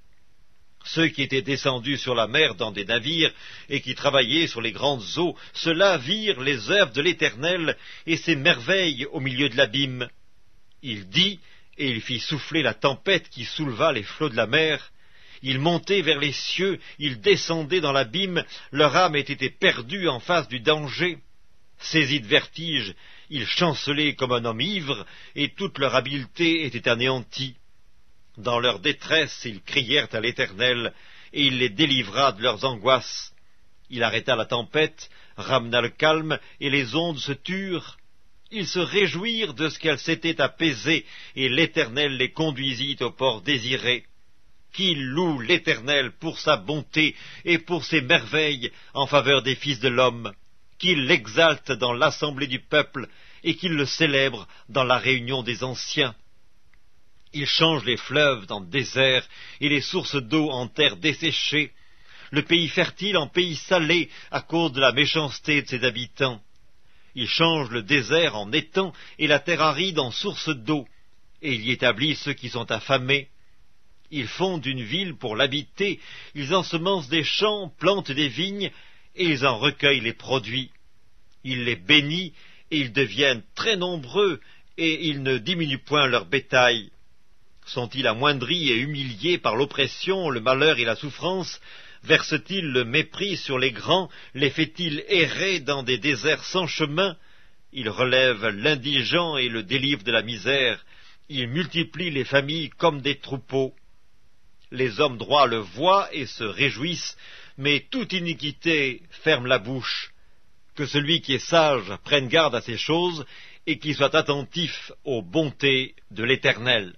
Ceux qui étaient descendus sur la mer dans des navires et qui travaillaient sur les grandes eaux, ceux-là virent les œuvres de l'Éternel et ses merveilles au milieu de l'abîme. Il dit, et il fit souffler la tempête qui souleva les flots de la mer. Ils montaient vers les cieux, ils descendaient dans l'abîme, leur âme était perdue en face du danger. Saisis de vertige, ils chancelaient comme un homme ivre, et toute leur habileté était anéantie. Dans leur détresse, ils crièrent à l'Éternel, et il les délivra de leurs angoisses. Il arrêta la tempête, ramena le calme, et les ondes se turent. Ils se réjouirent de ce qu'elles s'étaient apaisées, et l'Éternel les conduisit au port désiré. Qu'ils louent l'Éternel pour sa bonté et pour ses merveilles en faveur des fils de l'homme. qu'il l'exalte dans l'assemblée du peuple, et qu'il le célèbre dans la réunion des anciens. Il change les fleuves en désert, et les sources d'eau en terre desséchée, le pays fertile en pays salé à cause de la méchanceté de ses habitants. Il change le désert en étang, et la terre aride en source d'eau, et il y établit ceux qui sont affamés. Ils fondent une ville pour l'habiter, ils ensemencent des champs, plantent des vignes, et ils en recueillent les produits. Il les bénit, et ils deviennent très nombreux, et ils ne diminuent point leur bétail. Sont-ils amoindris et humiliés par l'oppression, le malheur et la souffrance? Verse-t-il le mépris sur les grands? Les fait-il errer dans des déserts sans chemin? Il relève l'indigent et le délivre de la misère. Il multiplie les familles comme des troupeaux. Les hommes droits le voient et se réjouissent, mais toute iniquité ferme la bouche. Que celui qui est sage prenne garde à ces choses, et qu'il soit attentif aux bontés de l'Éternel.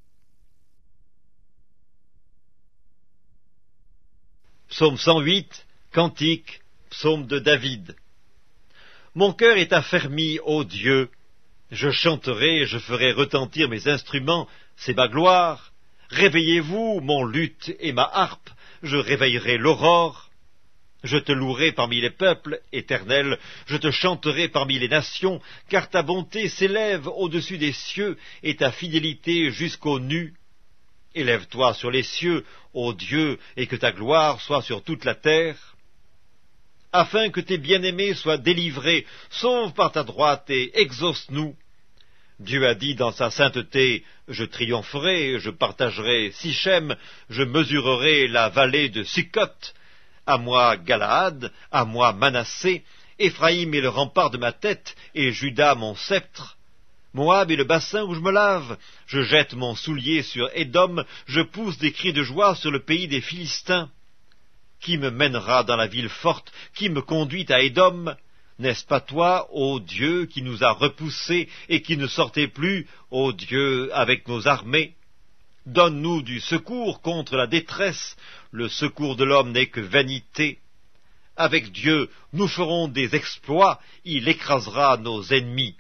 Psaume 108, Cantique, psaume de David. Mon cœur est affermi, ô Dieu. Je chanterai, je ferai retentir mes instruments, c'est ma gloire. Réveillez-vous, mon luth et ma harpe, je réveillerai l'aurore. Je te louerai parmi les peuples, Éternel, je te chanterai parmi les nations, car ta bonté s'élève au-dessus des cieux et ta fidélité jusqu'aux nues. Élève-toi sur les cieux, ô Dieu, et que ta gloire soit sur toute la terre. Afin que tes bien-aimés soient délivrés, sauve par ta droite et exauce-nous. Dieu a dit dans sa sainteté, je triompherai, je partagerai Sichem, je mesurerai la vallée de Sukkot. À moi Galaad, à moi Manassé, Éphraïm est le rempart de ma tête, et Juda mon sceptre. Moab est le bassin où je me lave, je jette mon soulier sur Édom, je pousse des cris de joie sur le pays des Philistins. Qui me mènera dans la ville forte, qui me conduit à Édom? N'est-ce pas toi, ô Dieu, qui nous a repoussés et qui ne sortait plus, ô Dieu, avec nos armées? Donne-nous du secours contre la détresse, le secours de l'homme n'est que vanité. Avec Dieu, nous ferons des exploits, il écrasera nos ennemis.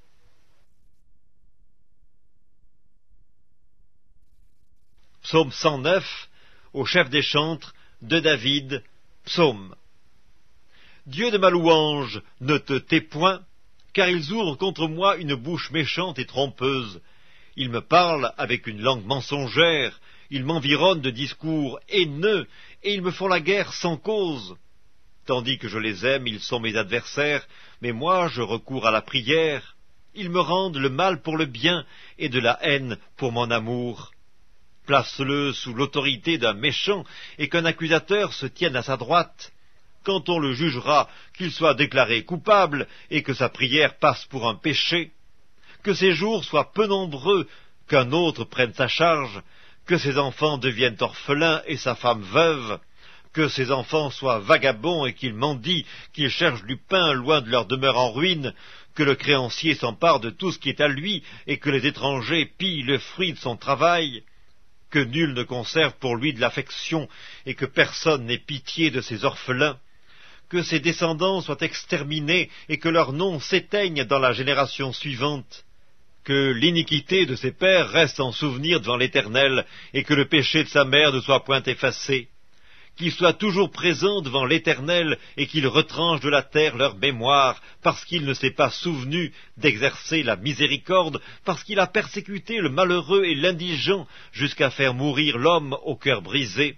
Psaume 109, au chef des chantres, de David, psaume. Dieu de ma louange, ne te tais point, car ils ouvrent contre moi une bouche méchante et trompeuse. Ils me parlent avec une langue mensongère, ils m'environnent de discours haineux, et ils me font la guerre sans cause. Tandis que je les aime, ils sont mes adversaires, mais moi je recours à la prière. Ils me rendent le mal pour le bien, et de la haine pour mon amour. Place-le sous l'autorité d'un méchant, et qu'un accusateur se tienne à sa droite. Quand on le jugera, qu'il soit déclaré coupable, et que sa prière passe pour un péché. Que ses jours soient peu nombreux, qu'un autre prenne sa charge, que ses enfants deviennent orphelins et sa femme veuve, que ses enfants soient vagabonds et qu'ils mendient, qu'ils cherchent du pain loin de leur demeure en ruine, que le créancier s'empare de tout ce qui est à lui, et que les étrangers pillent le fruit de son travail. Que nul ne conserve pour lui de l'affection, et que personne n'ait pitié de ses orphelins, que ses descendants soient exterminés, et que leurs noms s'éteignent dans la génération suivante, que l'iniquité de ses pères reste en souvenir devant l'Éternel, et que le péché de sa mère ne soit point effacé, qu'il soit toujours présent devant l'Éternel, et qu'il retranche de la terre leur mémoire, parce qu'il ne s'est pas souvenu d'exercer la miséricorde, parce qu'il a persécuté le malheureux et l'indigent, jusqu'à faire mourir l'homme au cœur brisé.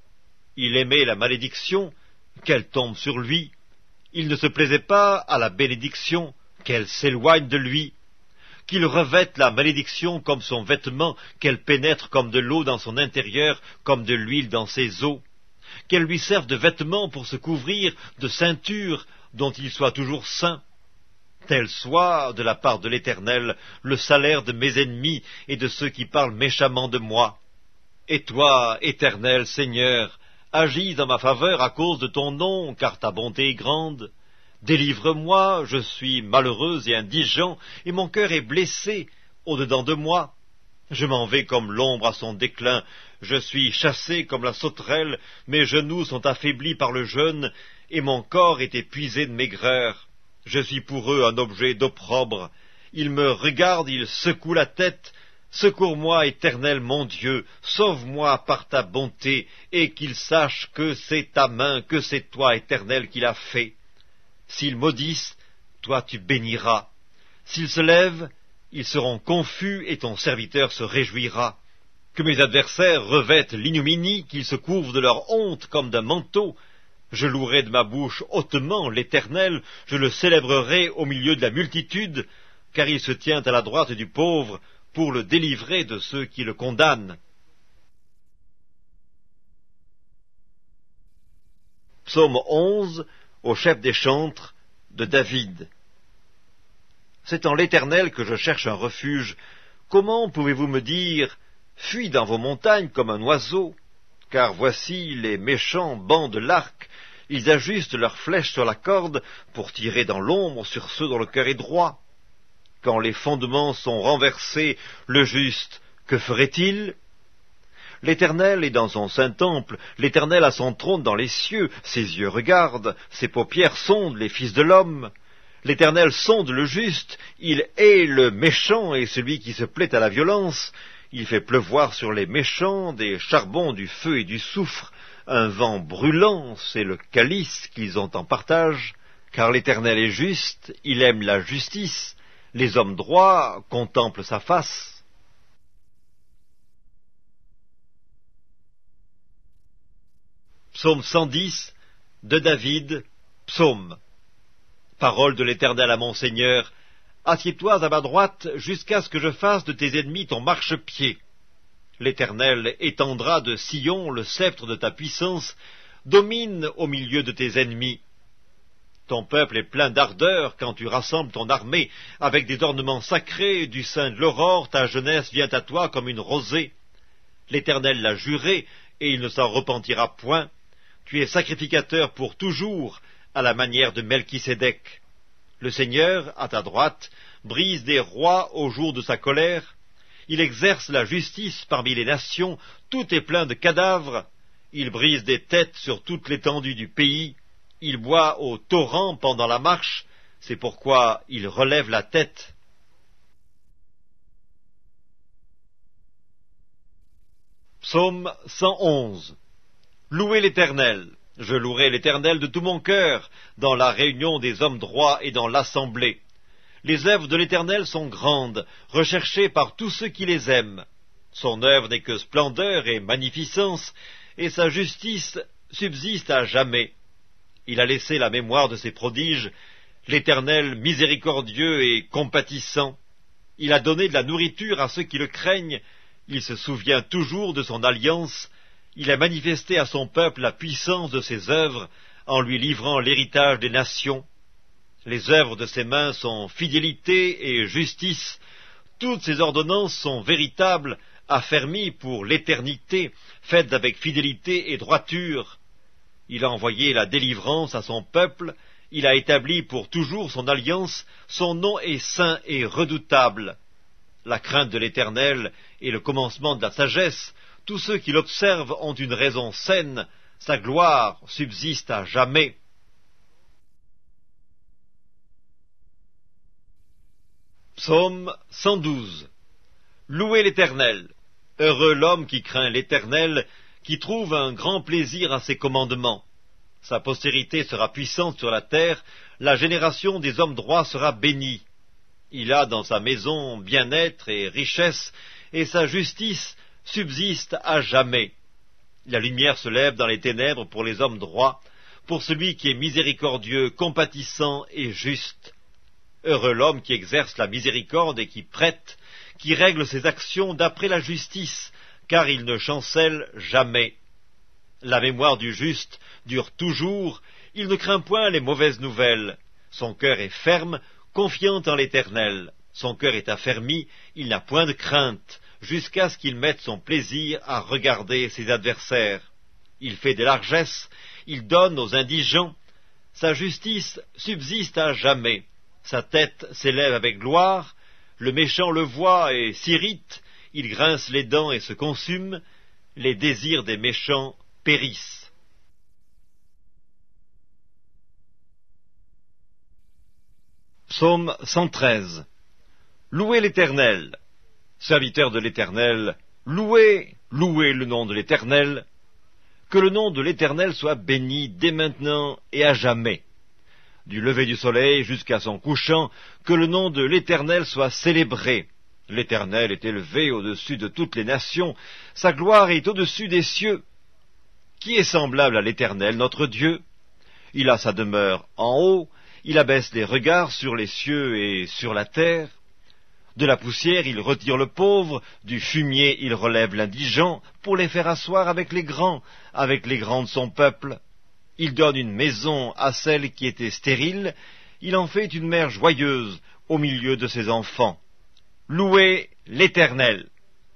Il aimait la malédiction, qu'elle tombe sur lui. Il ne se plaisait pas à la bénédiction, qu'elle s'éloigne de lui. Qu'il revête la malédiction comme son vêtement, qu'elle pénètre comme de l'eau dans son intérieur, comme de l'huile dans ses os. Qu'elle lui serve de vêtement pour se couvrir, de ceinture, dont il soit toujours saint. Tel soit, de la part de l'Éternel, le salaire de mes ennemis et de ceux qui parlent méchamment de moi. Et toi, Éternel Seigneur, agis en ma faveur à cause de ton nom, car ta bonté est grande. Délivre-moi, je suis malheureux et indigent, et mon cœur est blessé au-dedans de moi. Je m'en vais comme l'ombre à son déclin, je suis chassé comme la sauterelle, mes genoux sont affaiblis par le jeûne, et mon corps est épuisé de maigreur. Je suis pour eux un objet d'opprobre. Ils me regardent, ils secouent la tête. Secours-moi, Éternel mon Dieu, sauve-moi par ta bonté, et qu'ils sachent que c'est ta main, que c'est toi, Éternel, qui l'as fait. S'ils maudissent, toi tu béniras. S'ils se lèvent, ils seront confus, et ton serviteur se réjouira. Que mes adversaires revêtent l'ignominie, qu'ils se couvrent de leur honte comme d'un manteau. Je louerai de ma bouche hautement l'Éternel, je le célébrerai au milieu de la multitude, car il se tient à la droite du pauvre, pour le délivrer de ceux qui le condamnent. Psaume 11, au chef des chantres, de David. C'est en l'Éternel que je cherche un refuge. Comment pouvez-vous me dire, fuis dans vos montagnes comme un oiseau? Car voici les méchants bandent l'arc, ils ajustent leurs flèches sur la corde pour tirer dans l'ombre sur ceux dont le cœur est droit. Quand les fondements sont renversés, le juste, que ferait-il? L'Éternel est dans son saint temple, l'Éternel a son trône dans les cieux, ses yeux regardent, ses paupières sondent les fils de l'homme. L'Éternel sonde le juste, il hait le méchant et celui qui se plaît à la violence. Il fait pleuvoir sur les méchants des charbons, du feu et du soufre. Un vent brûlant, c'est le calice qu'ils ont en partage. Car l'Éternel est juste, il aime la justice. Les hommes droits contemplent sa face. Psaume 110, de David, psaume. Parole de l'Éternel à mon Seigneur, assieds-toi à ma droite jusqu'à ce que je fasse de tes ennemis ton marchepied. L'Éternel étendra de Sion le sceptre de ta puissance, domine au milieu de tes ennemis. Ton peuple est plein d'ardeur quand tu rassembles ton armée, avec des ornements sacrés, du sein de l'aurore, ta jeunesse vient à toi comme une rosée. L'Éternel l'a juré, et il ne s'en repentira point. Tu es sacrificateur pour toujours, à la manière de Melchisédek. Le Seigneur, à ta droite, brise des rois au jour de sa colère. Il exerce la justice parmi les nations, tout est plein de cadavres. Il brise des têtes sur toute l'étendue du pays. Il boit au torrent pendant la marche, c'est pourquoi il relève la tête. Psaume 111. Louez l'Éternel. Je louerai l'Éternel de tout mon cœur, dans la réunion des hommes droits et dans l'assemblée. Les œuvres de l'Éternel sont grandes, recherchées par tous ceux qui les aiment. Son œuvre n'est que splendeur et magnificence, et sa justice subsiste à jamais. Il a laissé la mémoire de ses prodiges, l'Éternel miséricordieux et compatissant. Il a donné de la nourriture à ceux qui le craignent, il se souvient toujours de son alliance, il a manifesté à son peuple la puissance de ses œuvres, en lui livrant l'héritage des nations. Les œuvres de ses mains sont fidélité et justice, toutes ses ordonnances sont véritables, affermies pour l'éternité, faites avec fidélité et droiture. Il a envoyé la délivrance à son peuple, il a établi pour toujours son alliance, son nom est saint et redoutable. La crainte de l'Éternel est le commencement de la sagesse, tous ceux qui l'observent ont une raison saine, sa gloire subsiste à jamais. Psaume 112. Louez l'Éternel. Heureux l'homme qui craint l'Éternel, qui trouve un grand plaisir à ses commandements. Sa postérité sera puissante sur la terre, la génération des hommes droits sera bénie. Il a dans sa maison bien-être et richesse, et sa justice subsiste à jamais. La lumière se lève dans les ténèbres pour les hommes droits, pour celui qui est miséricordieux, compatissant et juste. Heureux l'homme qui exerce la miséricorde et qui prête, qui règle ses actions d'après la justice, car il ne chancelle jamais. La mémoire du juste dure toujours, il ne craint point les mauvaises nouvelles. Son cœur est ferme, confiant en l'Éternel. Son cœur est affermi, il n'a point de crainte, jusqu'à ce qu'il mette son plaisir à regarder ses adversaires. Il fait des largesses, il donne aux indigents. Sa justice subsiste à jamais. Sa tête s'élève avec gloire. Le méchant le voit et s'irrite. Il grince les dents et se consume. Les désirs des méchants périssent. Psaume 113. Louez l'Éternel. Serviteurs de l'Éternel, louez, louez le nom de l'Éternel. Que le nom de l'Éternel soit béni dès maintenant et à jamais. Du lever du soleil jusqu'à son couchant, que le nom de l'Éternel soit célébré. L'Éternel est élevé au-dessus de toutes les nations, sa gloire est au-dessus des cieux. Qui est semblable à l'Éternel, notre Dieu? Il a sa demeure en haut, il abaisse les regards sur les cieux et sur la terre. De la poussière il retire le pauvre, du fumier il relève l'indigent, pour les faire asseoir avec les grands de son peuple. Il donne une maison à celle qui était stérile, il en fait une mère joyeuse au milieu de ses enfants. Louez l'Éternel.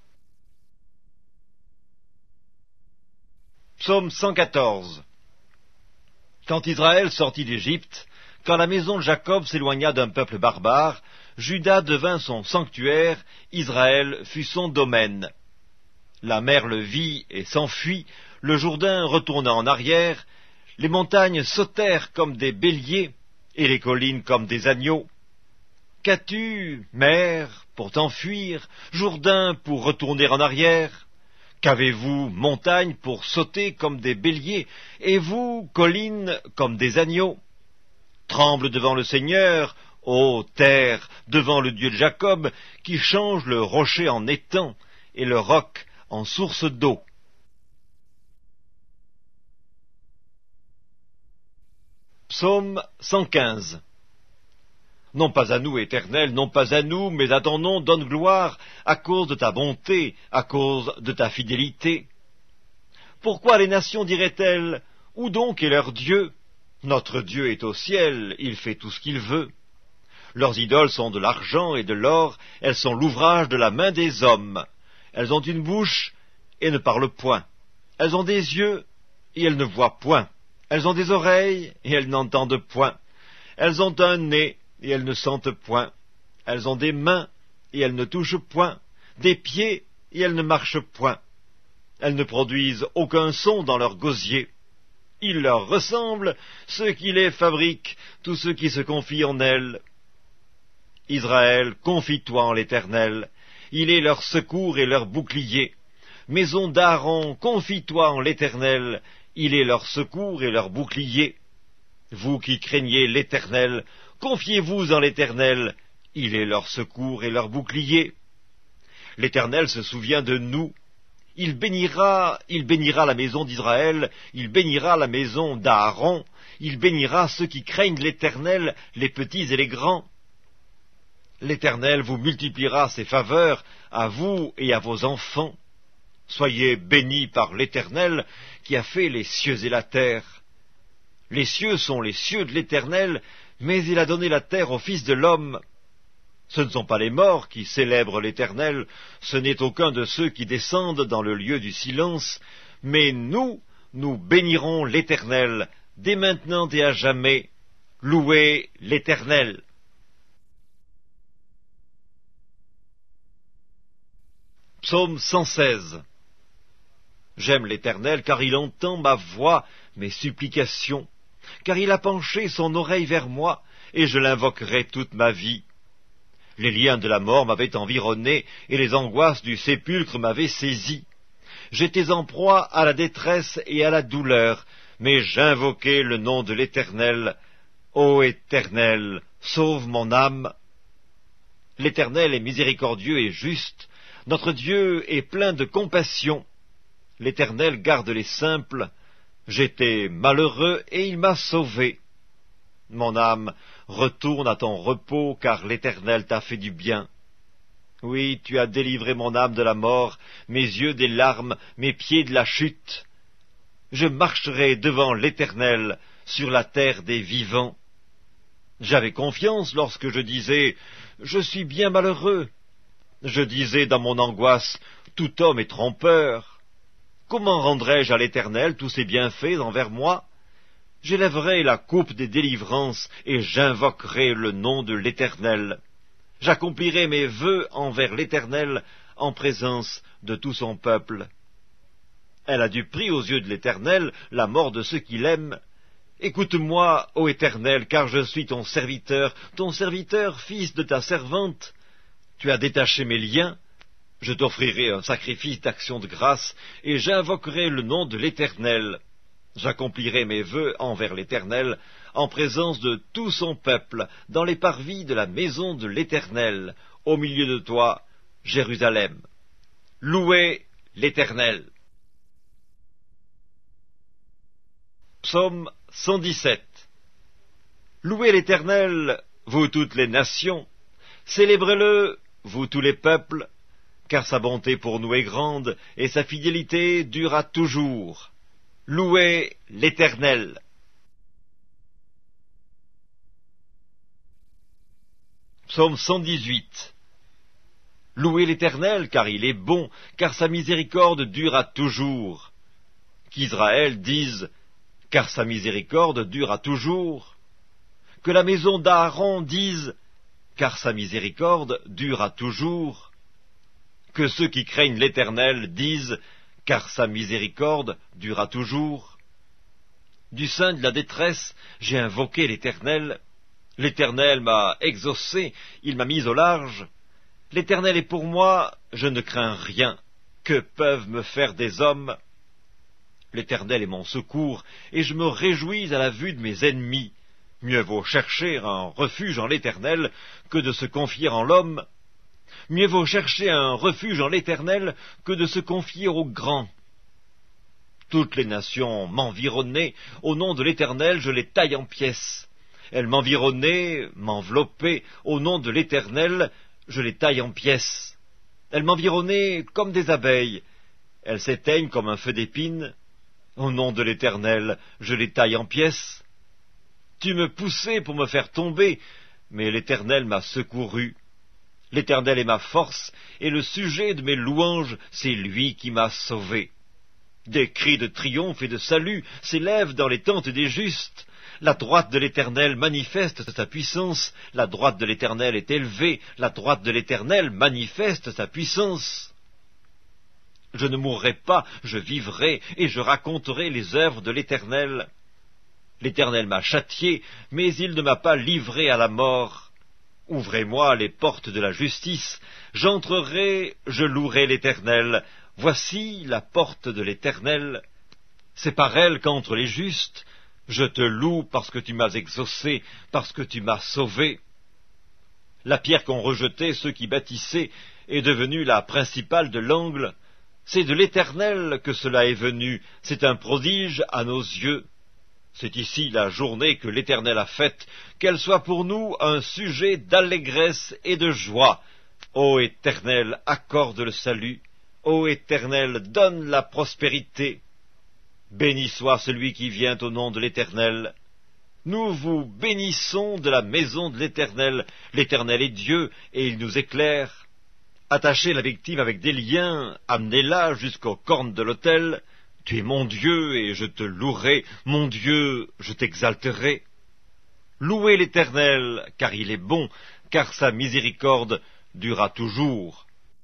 Psaume 114. Quand Israël sortit d'Égypte, quand la maison de Jacob s'éloigna d'un peuple barbare, Juda devint son sanctuaire, Israël fut son domaine. La mer le vit et s'enfuit, le Jourdain retourna en arrière, les montagnes sautèrent comme des béliers, et les collines comme des agneaux. Qu'as-tu, mer, pour t'enfuir, Jourdain pour retourner en arrière? Qu'avez-vous, montagne, pour sauter comme des béliers, et vous, collines, comme des agneaux? Tremble devant le Seigneur, ô terre, devant le Dieu de Jacob, qui change le rocher en étang et le roc en source d'eau. Psaume 115. Non pas à nous, Éternel, non pas à nous, mais à ton nom donne gloire, à cause de ta bonté, à cause de ta fidélité. Pourquoi les nations diraient-elles, où donc est leur Dieu? Notre Dieu est au ciel, il fait tout ce qu'il veut. Leurs idoles sont de l'argent et de l'or, elles sont l'ouvrage de la main des hommes. Elles ont une bouche et ne parlent point. Elles ont des yeux et elles ne voient point. Elles ont des oreilles et elles n'entendent point. Elles ont un nez et elles ne sentent point. Elles ont des mains et elles ne touchent point. Des pieds et elles ne marchent point. Elles ne produisent aucun son dans leur gosier. Ils leur ressemblent, ceux qui les fabriquent, tous ceux qui se confient en elles. Israël, confie-toi en l'Éternel, il est leur secours et leur bouclier. Maison d'Aaron, confie-toi en l'Éternel, il est leur secours et leur bouclier. Vous qui craignez l'Éternel, confiez-vous en l'Éternel, il est leur secours et leur bouclier. L'Éternel se souvient de nous. Il bénira la maison d'Israël, il bénira la maison d'Aaron, il bénira ceux qui craignent l'Éternel, les petits et les grands. L'Éternel vous multipliera ses faveurs, à vous et à vos enfants. Soyez bénis par l'Éternel, qui a fait les cieux et la terre. Les cieux sont les cieux de l'Éternel, mais il a donné la terre au Fils de l'homme. Ce ne sont pas les morts qui célèbrent l'Éternel, ce n'est aucun de ceux qui descendent dans le lieu du silence, mais nous bénirons l'Éternel, dès maintenant et à jamais. Louez l'Éternel. Psaume 116. J'aime l'Éternel, car il entend ma voix, mes supplications, car il a penché son oreille vers moi, et je l'invoquerai toute ma vie. Les liens de la mort m'avaient environné, et les angoisses du sépulcre m'avaient saisi. J'étais en proie à la détresse et à la douleur, mais j'invoquai le nom de l'Éternel. Ô Éternel, sauve mon âme. L'Éternel est miséricordieux et juste, notre Dieu est plein de compassion. L'Éternel garde les simples. J'étais malheureux et il m'a sauvé. Mon âme, retourne à ton repos, car l'Éternel t'a fait du bien. Oui, tu as délivré mon âme de la mort, mes yeux des larmes, mes pieds de la chute. Je marcherai devant l'Éternel sur la terre des vivants. J'avais confiance lorsque je disais « Je suis bien malheureux ». Je disais dans mon angoisse « Tout homme est trompeur ». Comment rendrai-je à l'Éternel tous ses bienfaits envers moi? J'élèverai la coupe des délivrances et j'invoquerai le nom de l'Éternel. J'accomplirai mes vœux envers l'Éternel en présence de tout son peuple. Elle a du prix aux yeux de l'Éternel, la mort de ceux qui l'aiment. Écoute-moi, ô Éternel, car je suis ton serviteur, fils de ta servante. Tu as détaché mes liens, je t'offrirai un sacrifice d'action de grâce, et j'invoquerai le nom de l'Éternel. J'accomplirai mes vœux envers l'Éternel, en présence de tout son peuple, dans les parvis de la maison de l'Éternel, au milieu de toi, Jérusalem. Louez l'Éternel. Psaume 117. Louez l'Éternel, vous toutes les nations, célébrez-le, vous tous les peuples, car sa bonté pour nous est grande, et sa fidélité durera toujours. Louez l'Éternel. Psaume 118. Louez l'Éternel, car il est bon, car sa miséricorde durera toujours. Qu'Israël dise, car sa miséricorde durera toujours. Que la maison d'Aaron dise, car sa miséricorde durera toujours. Que ceux qui craignent l'Éternel disent, car sa miséricorde durera toujours. Du sein de la détresse, j'ai invoqué l'Éternel. L'Éternel m'a exaucé, il m'a mis au large. L'Éternel est pour moi, je ne crains rien. Que peuvent me faire des hommes? L'Éternel est mon secours, et je me réjouis à la vue de mes ennemis. Mieux vaut chercher un refuge en l'Éternel que de se confier en l'homme. Mieux vaut chercher un refuge en l'Éternel que de se confier aux grands. Toutes les nations m'environnaient, au nom de l'Éternel je les taille en pièces. Elles m'environnaient, m'enveloppaient, au nom de l'Éternel je les taille en pièces. Elles m'environnaient comme des abeilles, elles s'éteignent comme un feu d'épine. Au nom de l'Éternel je les taille en pièces. Tu me poussais pour me faire tomber, mais l'Éternel m'a secouru. L'Éternel est ma force, et le sujet de mes louanges, c'est lui qui m'a sauvé. Des cris de triomphe et de salut s'élèvent dans les tentes des justes. La droite de l'Éternel manifeste sa puissance, la droite de l'Éternel est élevée, la droite de l'Éternel manifeste sa puissance. Je ne mourrai pas, je vivrai, et je raconterai les œuvres de l'Éternel. L'Éternel m'a châtié, mais il ne m'a pas livré à la mort. Ouvrez-moi les portes de la justice, j'entrerai, je louerai l'Éternel. Voici la porte de l'Éternel. C'est par elle qu'entrent les justes. Je te loue parce que tu m'as exaucé, parce que tu m'as sauvé. La pierre qu'ont rejetée ceux qui bâtissaient est devenue la principale de l'angle. C'est de l'Éternel que cela est venu, c'est un prodige à nos yeux. C'est ici la journée que l'Éternel a faite, qu'elle soit pour nous un sujet d'allégresse et de joie. Ô Éternel, accorde le salut. Ô Éternel, donne la prospérité. Béni soit celui qui vient au nom de l'Éternel. Nous vous bénissons de la maison de l'Éternel. L'Éternel est Dieu, et il nous éclaire. Attachez la victime avec des liens, amenez-la jusqu'aux cornes de l'autel. Tu es mon Dieu, et je te louerai, mon Dieu, je t'exalterai. Louez l'Éternel, car il est bon, car sa miséricorde durera toujours.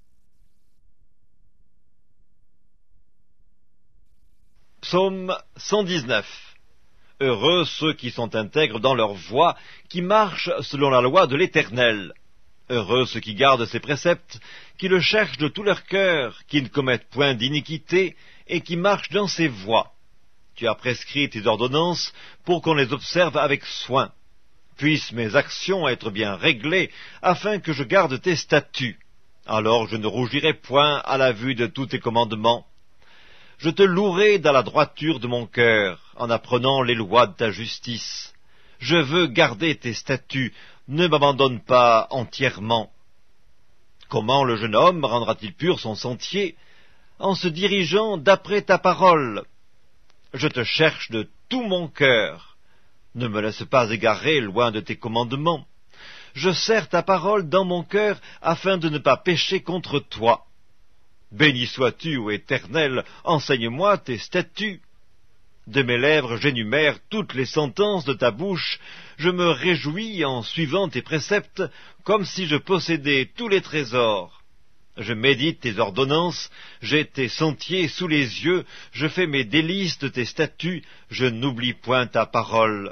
Psaume 119. Heureux ceux qui sont intègres dans leur voie, qui marchent selon la loi de l'Éternel. Heureux ceux qui gardent ses préceptes, qui le cherchent de tout leur cœur, qui ne commettent point d'iniquité, et qui marchent dans ses voies. Tu as prescrit tes ordonnances pour qu'on les observe avec soin. Puissent mes actions être bien réglées, afin que je garde tes statuts. Alors je ne rougirai point à la vue de tous tes commandements. Je te louerai dans la droiture de mon cœur, en apprenant les lois de ta justice. Je veux garder tes statuts, ne m'abandonne pas entièrement. Comment le jeune homme rendra-t-il pur son sentier? En se dirigeant d'après ta parole. Je te cherche de tout mon cœur. Ne me laisse pas égarer loin de tes commandements. Je serre ta parole dans mon cœur afin de ne pas pécher contre toi. Béni sois-tu, ô Éternel, enseigne-moi tes statuts. De mes lèvres j'énumère toutes les sentences de ta bouche, je me réjouis en suivant tes préceptes, comme si je possédais tous les trésors. Je médite tes ordonnances, j'ai tes sentiers sous les yeux, je fais mes délices de tes statuts, je n'oublie point ta parole.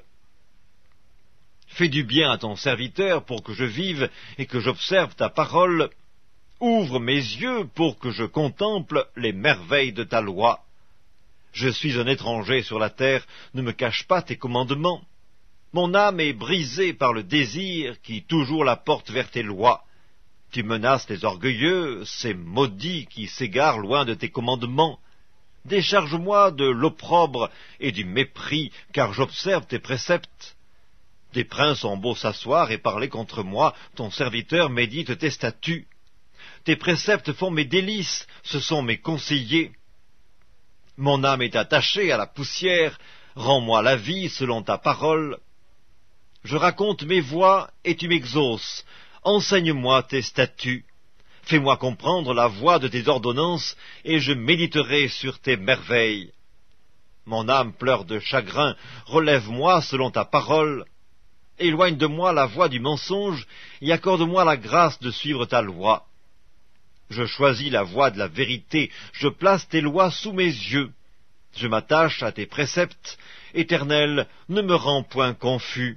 Fais du bien à ton serviteur pour que je vive et que j'observe ta parole. Ouvre mes yeux pour que je contemple les merveilles de ta loi. Je suis un étranger sur la terre, ne me cache pas tes commandements. Mon âme est brisée par le désir qui toujours la porte vers tes lois. Tu menaces les orgueilleux, ces maudits qui s'égarent loin de tes commandements. Décharge-moi de l'opprobre et du mépris, car j'observe tes préceptes. Des princes ont beau s'asseoir et parler contre moi, ton serviteur médite tes statuts. Tes préceptes font mes délices, ce sont mes conseillers. Mon âme est attachée à la poussière, rends-moi la vie selon ta parole. Je raconte mes voies et tu m'exauces, enseigne-moi tes statuts. Fais-moi comprendre la voie de tes ordonnances, et je méditerai sur tes merveilles. Mon âme pleure de chagrin, relève-moi selon ta parole. Éloigne de moi la voie du mensonge, et accorde-moi la grâce de suivre ta loi. Je choisis la voie de la vérité, je place tes lois sous mes yeux. Je m'attache à tes préceptes, Éternel, ne me rends point confus.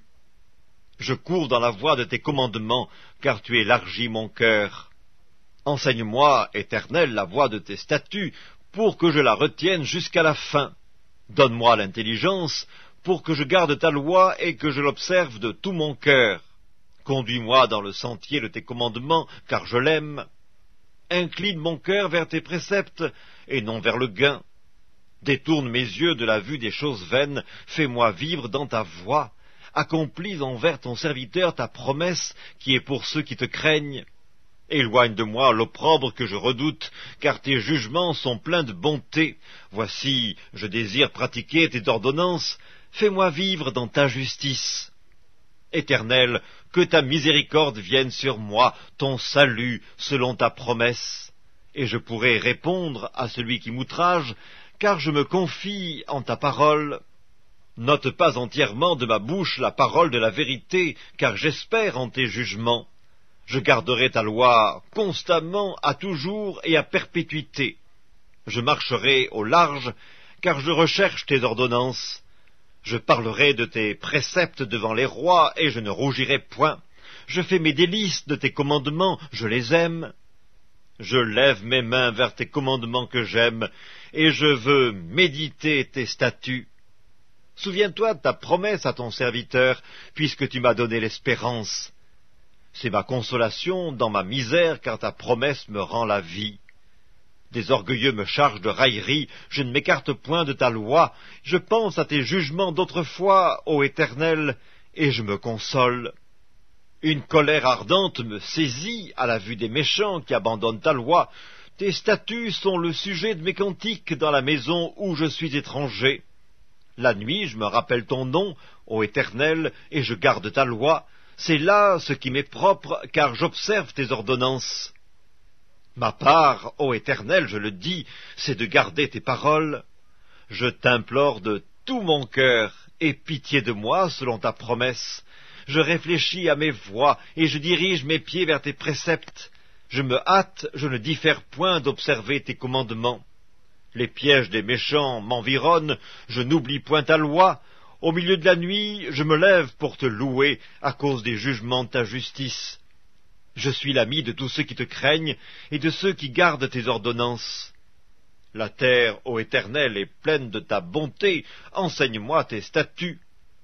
Je cours dans la voie de tes commandements, car tu élargis mon cœur. Enseigne-moi, Éternel, la voie de tes statuts, pour que je la retienne jusqu'à la fin. Donne-moi l'intelligence, pour que je garde ta loi et que je l'observe de tout mon cœur. Conduis-moi dans le sentier de tes commandements, car je l'aime. Incline mon cœur vers tes préceptes, et non vers le gain. Détourne mes yeux de la vue des choses vaines, fais-moi vivre dans ta voie. Accomplis envers ton serviteur ta promesse, qui est pour ceux qui te craignent. Éloigne de moi l'opprobre que je redoute, car tes jugements sont pleins de bonté. Voici, je désire pratiquer tes ordonnances, fais-moi vivre dans ta justice. Éternel, que ta miséricorde vienne sur moi, ton salut selon ta promesse, et je pourrai répondre à celui qui m'outrage, car je me confie en ta parole. N'ôte pas entièrement de ma bouche la parole de la vérité, car j'espère en tes jugements. Je garderai ta loi constamment, à toujours et à perpétuité. Je marcherai au large, car je recherche tes ordonnances. Je parlerai de tes préceptes devant les rois, et je ne rougirai point. Je fais mes délices de tes commandements, je les aime. Je lève mes mains vers tes commandements que j'aime, et je veux méditer tes statuts. Souviens-toi de ta promesse à ton serviteur, puisque tu m'as donné l'espérance. C'est ma consolation dans ma misère, car ta promesse me rend la vie. Des orgueilleux me chargent de railleries, je ne m'écarte point de ta loi. Je pense à tes jugements d'autrefois, ô Éternel, et je me console. Une colère ardente me saisit à la vue des méchants qui abandonnent ta loi. Tes statuts sont le sujet de mes cantiques dans la maison où je suis étranger. La nuit, je me rappelle ton nom, ô Éternel, et je garde ta loi. C'est là ce qui m'est propre, car j'observe tes ordonnances. Ma part, ô Éternel, je le dis, c'est de garder tes paroles. Je t'implore de tout mon cœur, aie pitié de moi selon ta promesse. Je réfléchis à mes voies, et je dirige mes pieds vers tes préceptes. Je me hâte, je ne diffère point d'observer tes commandements. Les pièges des méchants m'environnent, je n'oublie point ta loi. Au milieu de la nuit, je me lève pour te louer à cause des jugements de ta justice. Je suis l'ami de tous ceux qui te craignent et de ceux qui gardent tes ordonnances. La terre, ô Éternel, est pleine de ta bonté, enseigne-moi tes statuts.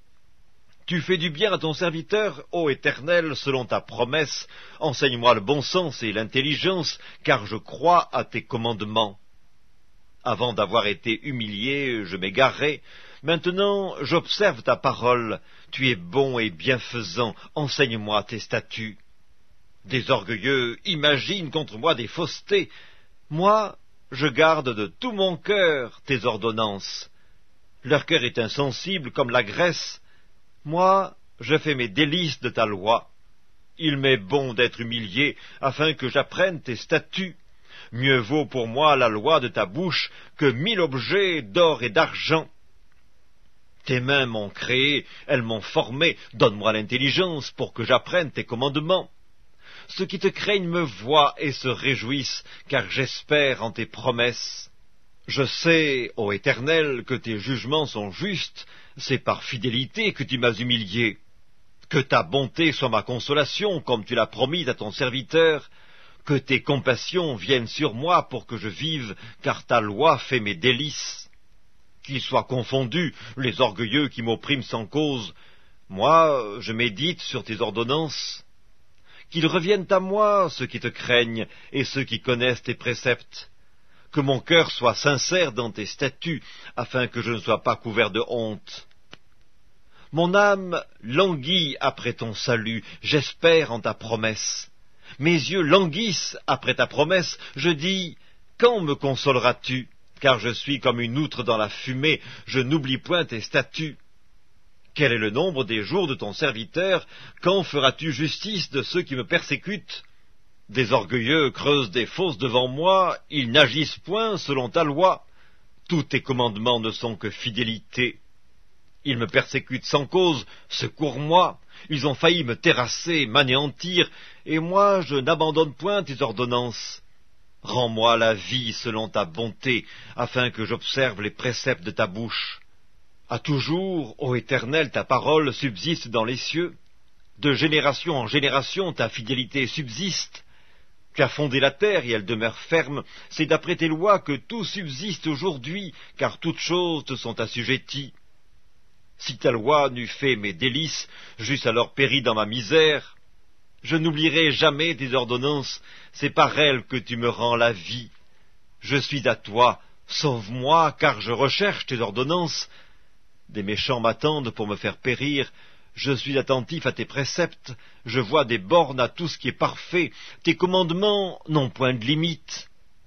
Tu fais du bien à ton serviteur, ô Éternel, selon ta promesse, enseigne-moi le bon sens et l'intelligence, car je crois à tes commandements. Avant d'avoir été humilié, je m'égarais. Maintenant, j'observe ta parole. Tu es bon et bienfaisant. Enseigne-moi tes statuts. Des orgueilleux imaginent contre moi des faussetés. Moi, je garde de tout mon cœur tes ordonnances. Leur cœur est insensible comme la graisse. Moi, je fais mes délices de ta loi. Il m'est bon d'être humilié, afin que j'apprenne tes statuts. Mieux vaut pour moi la loi de ta bouche que 1000 objets d'or et d'argent. Tes mains m'ont créé, elles m'ont formé, donne-moi l'intelligence pour que j'apprenne tes commandements. Ceux qui te craignent me voient et se réjouissent, car j'espère en tes promesses. Je sais, ô Éternel, que tes jugements sont justes, c'est par fidélité que tu m'as humilié. Que ta bonté soit ma consolation, comme tu l'as promis à ton serviteur. Que tes compassions viennent sur moi pour que je vive, car ta loi fait mes délices. Qu'ils soient confondus les orgueilleux qui m'oppriment sans cause. Moi, je médite sur tes ordonnances. Qu'ils reviennent à moi, ceux qui te craignent, et ceux qui connaissent tes préceptes. Que mon cœur soit sincère dans tes statuts, afin que je ne sois pas couvert de honte. Mon âme languit après ton salut, j'espère en ta promesse. Mes yeux languissent après ta promesse, je dis, quand me consoleras-tu? Car je suis comme une outre dans la fumée, je n'oublie point tes statuts. Quel est le nombre des jours de ton serviteur? Quand feras-tu justice de ceux qui me persécutent? Des orgueilleux creusent des fosses devant moi, ils n'agissent point selon ta loi. Tous tes commandements ne sont que fidélité. Ils me persécutent sans cause, secours-moi. Ils ont failli me terrasser, m'anéantir, et moi je n'abandonne point tes ordonnances. Rends-moi la vie selon ta bonté, afin que j'observe les préceptes de ta bouche. À toujours, ô Éternel, ta parole subsiste dans les cieux. De génération en génération, ta fidélité subsiste. Tu as fondé la terre et elle demeure ferme. C'est d'après tes lois que tout subsiste aujourd'hui, car toutes choses te sont assujetties. Si ta loi n'eût fait mes délices, j'eusse alors péri dans ma misère. Je n'oublierai jamais tes ordonnances, c'est par elles que tu me rends la vie. Je suis à toi, sauve-moi, car je recherche tes ordonnances. Des méchants m'attendent pour me faire périr. Je suis attentif à tes préceptes, je vois des bornes à tout ce qui est parfait. Tes commandements n'ont point de limite.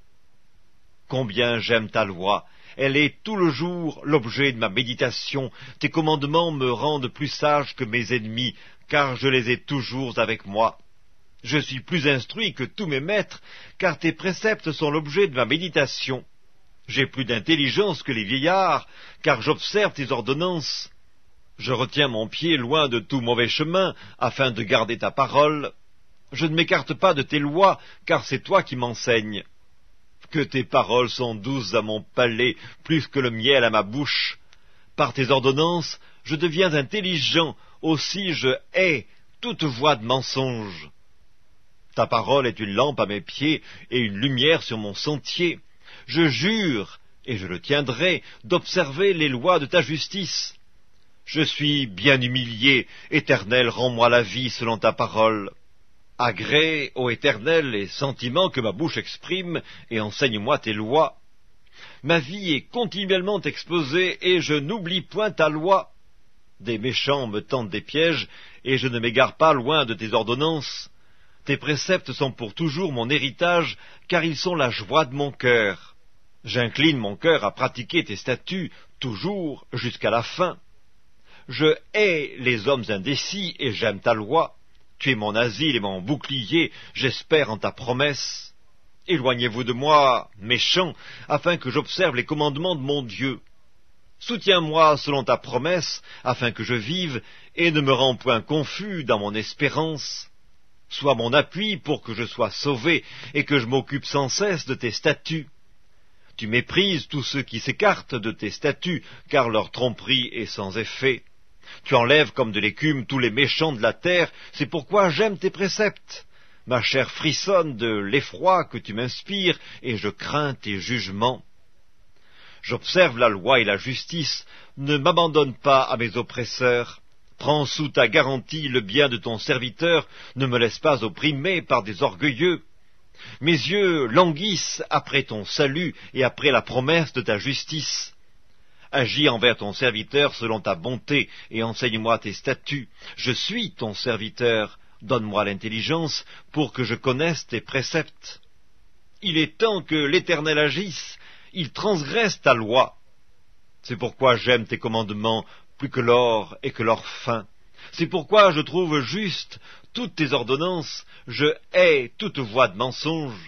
Combien j'aime ta loi! Elle est tout le jour l'objet de ma méditation. Tes commandements me rendent plus sage que mes ennemis, car je les ai toujours avec moi. Je suis plus instruit que tous mes maîtres, car tes préceptes sont l'objet de ma méditation. J'ai plus d'intelligence que les vieillards, car j'observe tes ordonnances. Je retiens mon pied loin de tout mauvais chemin, afin de garder ta parole. Je ne m'écarte pas de tes lois, car c'est toi qui m'enseignes. Que tes paroles sont douces à mon palais, plus que le miel à ma bouche. Par tes ordonnances, je deviens intelligent, aussi je hais toute voix de mensonge. Ta parole est une lampe à mes pieds et une lumière sur mon sentier. Je jure, et je le tiendrai, d'observer les lois de ta justice. Je suis bien humilié, Éternel, rends-moi la vie selon ta parole. Agrée, ô Éternel, les sentiments que ma bouche exprime, et enseigne-moi tes lois. Ma vie est continuellement exposée, et je n'oublie point ta loi. Des méchants me tendent des pièges, et je ne m'égare pas loin de tes ordonnances. Tes préceptes sont pour toujours mon héritage, car ils sont la joie de mon cœur. J'incline mon cœur à pratiquer tes statuts, toujours jusqu'à la fin. Je hais les hommes indécis, et j'aime ta loi. Tu es mon asile et mon bouclier, j'espère en ta promesse. Éloignez-vous de moi, méchants, afin que j'observe les commandements de mon Dieu. Soutiens-moi selon ta promesse, afin que je vive, et ne me rends point confus dans mon espérance. Sois mon appui pour que je sois sauvé, et que je m'occupe sans cesse de tes statuts. Tu méprises tous ceux qui s'écartent de tes statuts, car leur tromperie est sans effet. Tu enlèves comme de l'écume tous les méchants de la terre, c'est pourquoi j'aime tes préceptes. Ma chair frissonne de l'effroi que tu m'inspires, et je crains tes jugements. J'observe la loi et la justice, ne m'abandonne pas à mes oppresseurs. Prends sous ta garantie le bien de ton serviteur, ne me laisse pas opprimer par des orgueilleux. Mes yeux languissent après ton salut et après la promesse de ta justice. Agis envers ton serviteur selon ta bonté, et enseigne-moi tes statuts. Je suis ton serviteur, donne-moi l'intelligence, pour que je connaisse tes préceptes. Il est temps que l'Éternel agisse, il transgresse ta loi. C'est pourquoi j'aime tes commandements plus que l'or et que l'or fin. C'est pourquoi je trouve juste toutes tes ordonnances, je hais toute voix de mensonge.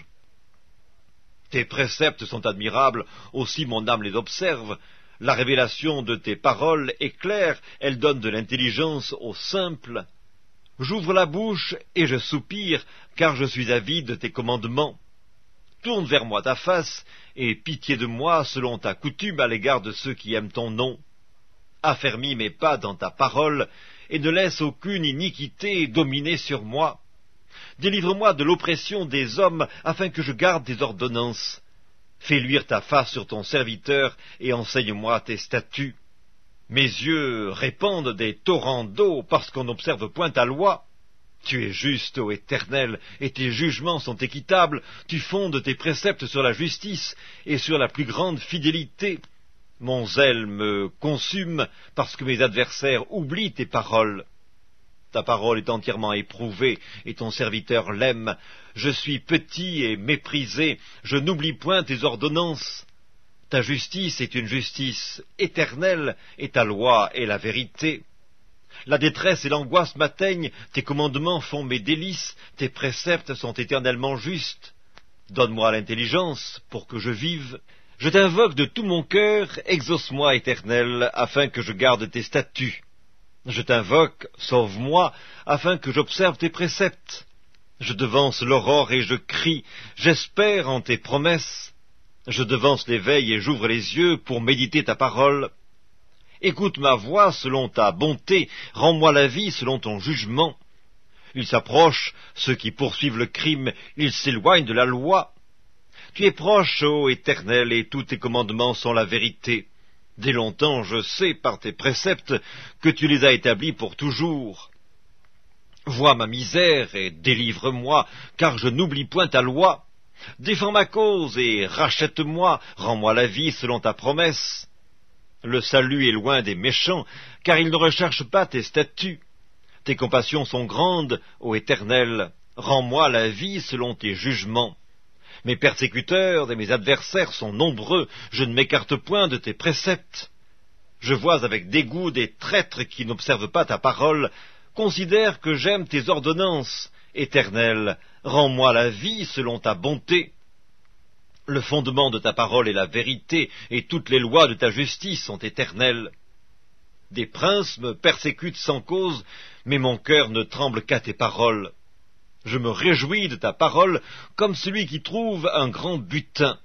Tes préceptes sont admirables, aussi mon âme les observe. La révélation de tes paroles est claire, elle donne de l'intelligence aux simples. J'ouvre la bouche et je soupire, car je suis avide de tes commandements. Tourne vers moi ta face, et pitié de moi selon ta coutume à l'égard de ceux qui aiment ton nom. Affermis mes pas dans ta parole, et ne laisse aucune iniquité dominer sur moi. Délivre-moi de l'oppression des hommes, afin que je garde tes ordonnances. Fais luire ta face sur ton serviteur, et enseigne-moi tes statuts. Mes yeux répandent des torrents d'eau, parce qu'on n'observe point ta loi. Tu es juste, ô Éternel, et tes jugements sont équitables. Tu fondes tes préceptes sur la justice, et sur la plus grande fidélité. Mon zèle me consume, parce que mes adversaires oublient tes paroles. Ta parole est entièrement éprouvée, et ton serviteur l'aime. Je suis petit et méprisé, je n'oublie point tes ordonnances. Ta justice est une justice éternelle, et ta loi est la vérité. La détresse et l'angoisse m'atteignent, tes commandements font mes délices, tes préceptes sont éternellement justes. Donne-moi l'intelligence pour que je vive. Je t'invoque de tout mon cœur, exauce-moi, Éternel, afin que je garde tes statuts. Je t'invoque, sauve-moi, afin que j'observe tes préceptes. Je devance l'aurore et je crie, j'espère en tes promesses. Je devance l'éveil et j'ouvre les yeux pour méditer ta parole. Écoute ma voix selon ta bonté, rends-moi la vie selon ton jugement. Ils s'approchent, ceux qui poursuivent le crime, ils s'éloignent de la loi. Tu es proche, ô Éternel, et tous tes commandements sont la vérité. Dès longtemps, je sais par tes préceptes que tu les as établis pour toujours. Vois ma misère et délivre-moi, car je n'oublie point ta loi. Défends ma cause et rachète-moi, rends-moi la vie selon ta promesse. Le salut est loin des méchants, car ils ne recherchent pas tes statuts. Tes compassions sont grandes, ô Éternel, rends-moi la vie selon tes jugements. Mes persécuteurs et mes adversaires sont nombreux, je ne m'écarte point de tes préceptes. Je vois avec dégoût des traîtres qui n'observent pas ta parole. Considère que j'aime tes ordonnances. Éternel, rends-moi la vie selon ta bonté. Le fondement de ta parole est la vérité, et toutes les lois de ta justice sont éternelles. Des princes me persécutent sans cause, mais mon cœur ne tremble qu'à tes paroles. Je me réjouis de ta parole comme celui qui trouve un grand butin.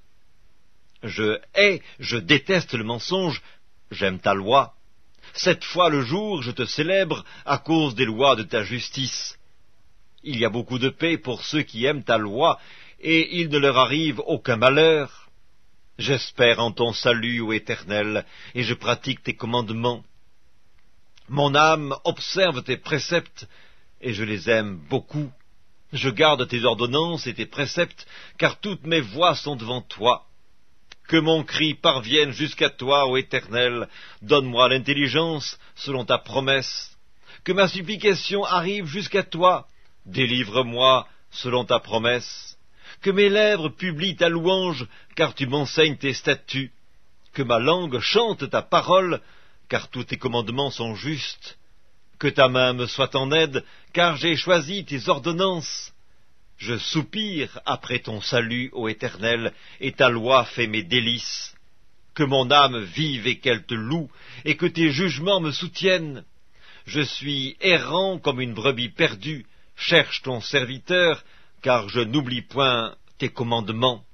Je déteste le mensonge, j'aime ta loi. 7 fois le jour je te célèbre à cause des lois de ta justice. Il y a beaucoup de paix pour ceux qui aiment ta loi, et il ne leur arrive aucun malheur. J'espère en ton salut, ô Éternel, et je pratique tes commandements. Mon âme observe tes préceptes, et je les aime beaucoup. Je garde tes ordonnances et tes préceptes, car toutes mes voies sont devant toi. Que mon cri parvienne jusqu'à toi, ô Éternel, donne-moi l'intelligence selon ta promesse. Que ma supplication arrive jusqu'à toi, délivre-moi selon ta promesse. Que mes lèvres publient ta louange, car tu m'enseignes tes statuts. Que ma langue chante ta parole, car tous tes commandements sont justes. Que ta main me soit en aide, car j'ai choisi tes ordonnances. Je soupire après ton salut, ô Éternel, et ta loi fait mes délices. Que mon âme vive et qu'elle te loue, et que tes jugements me soutiennent. Je suis errant comme une brebis perdue, cherche ton serviteur, car je n'oublie point tes commandements.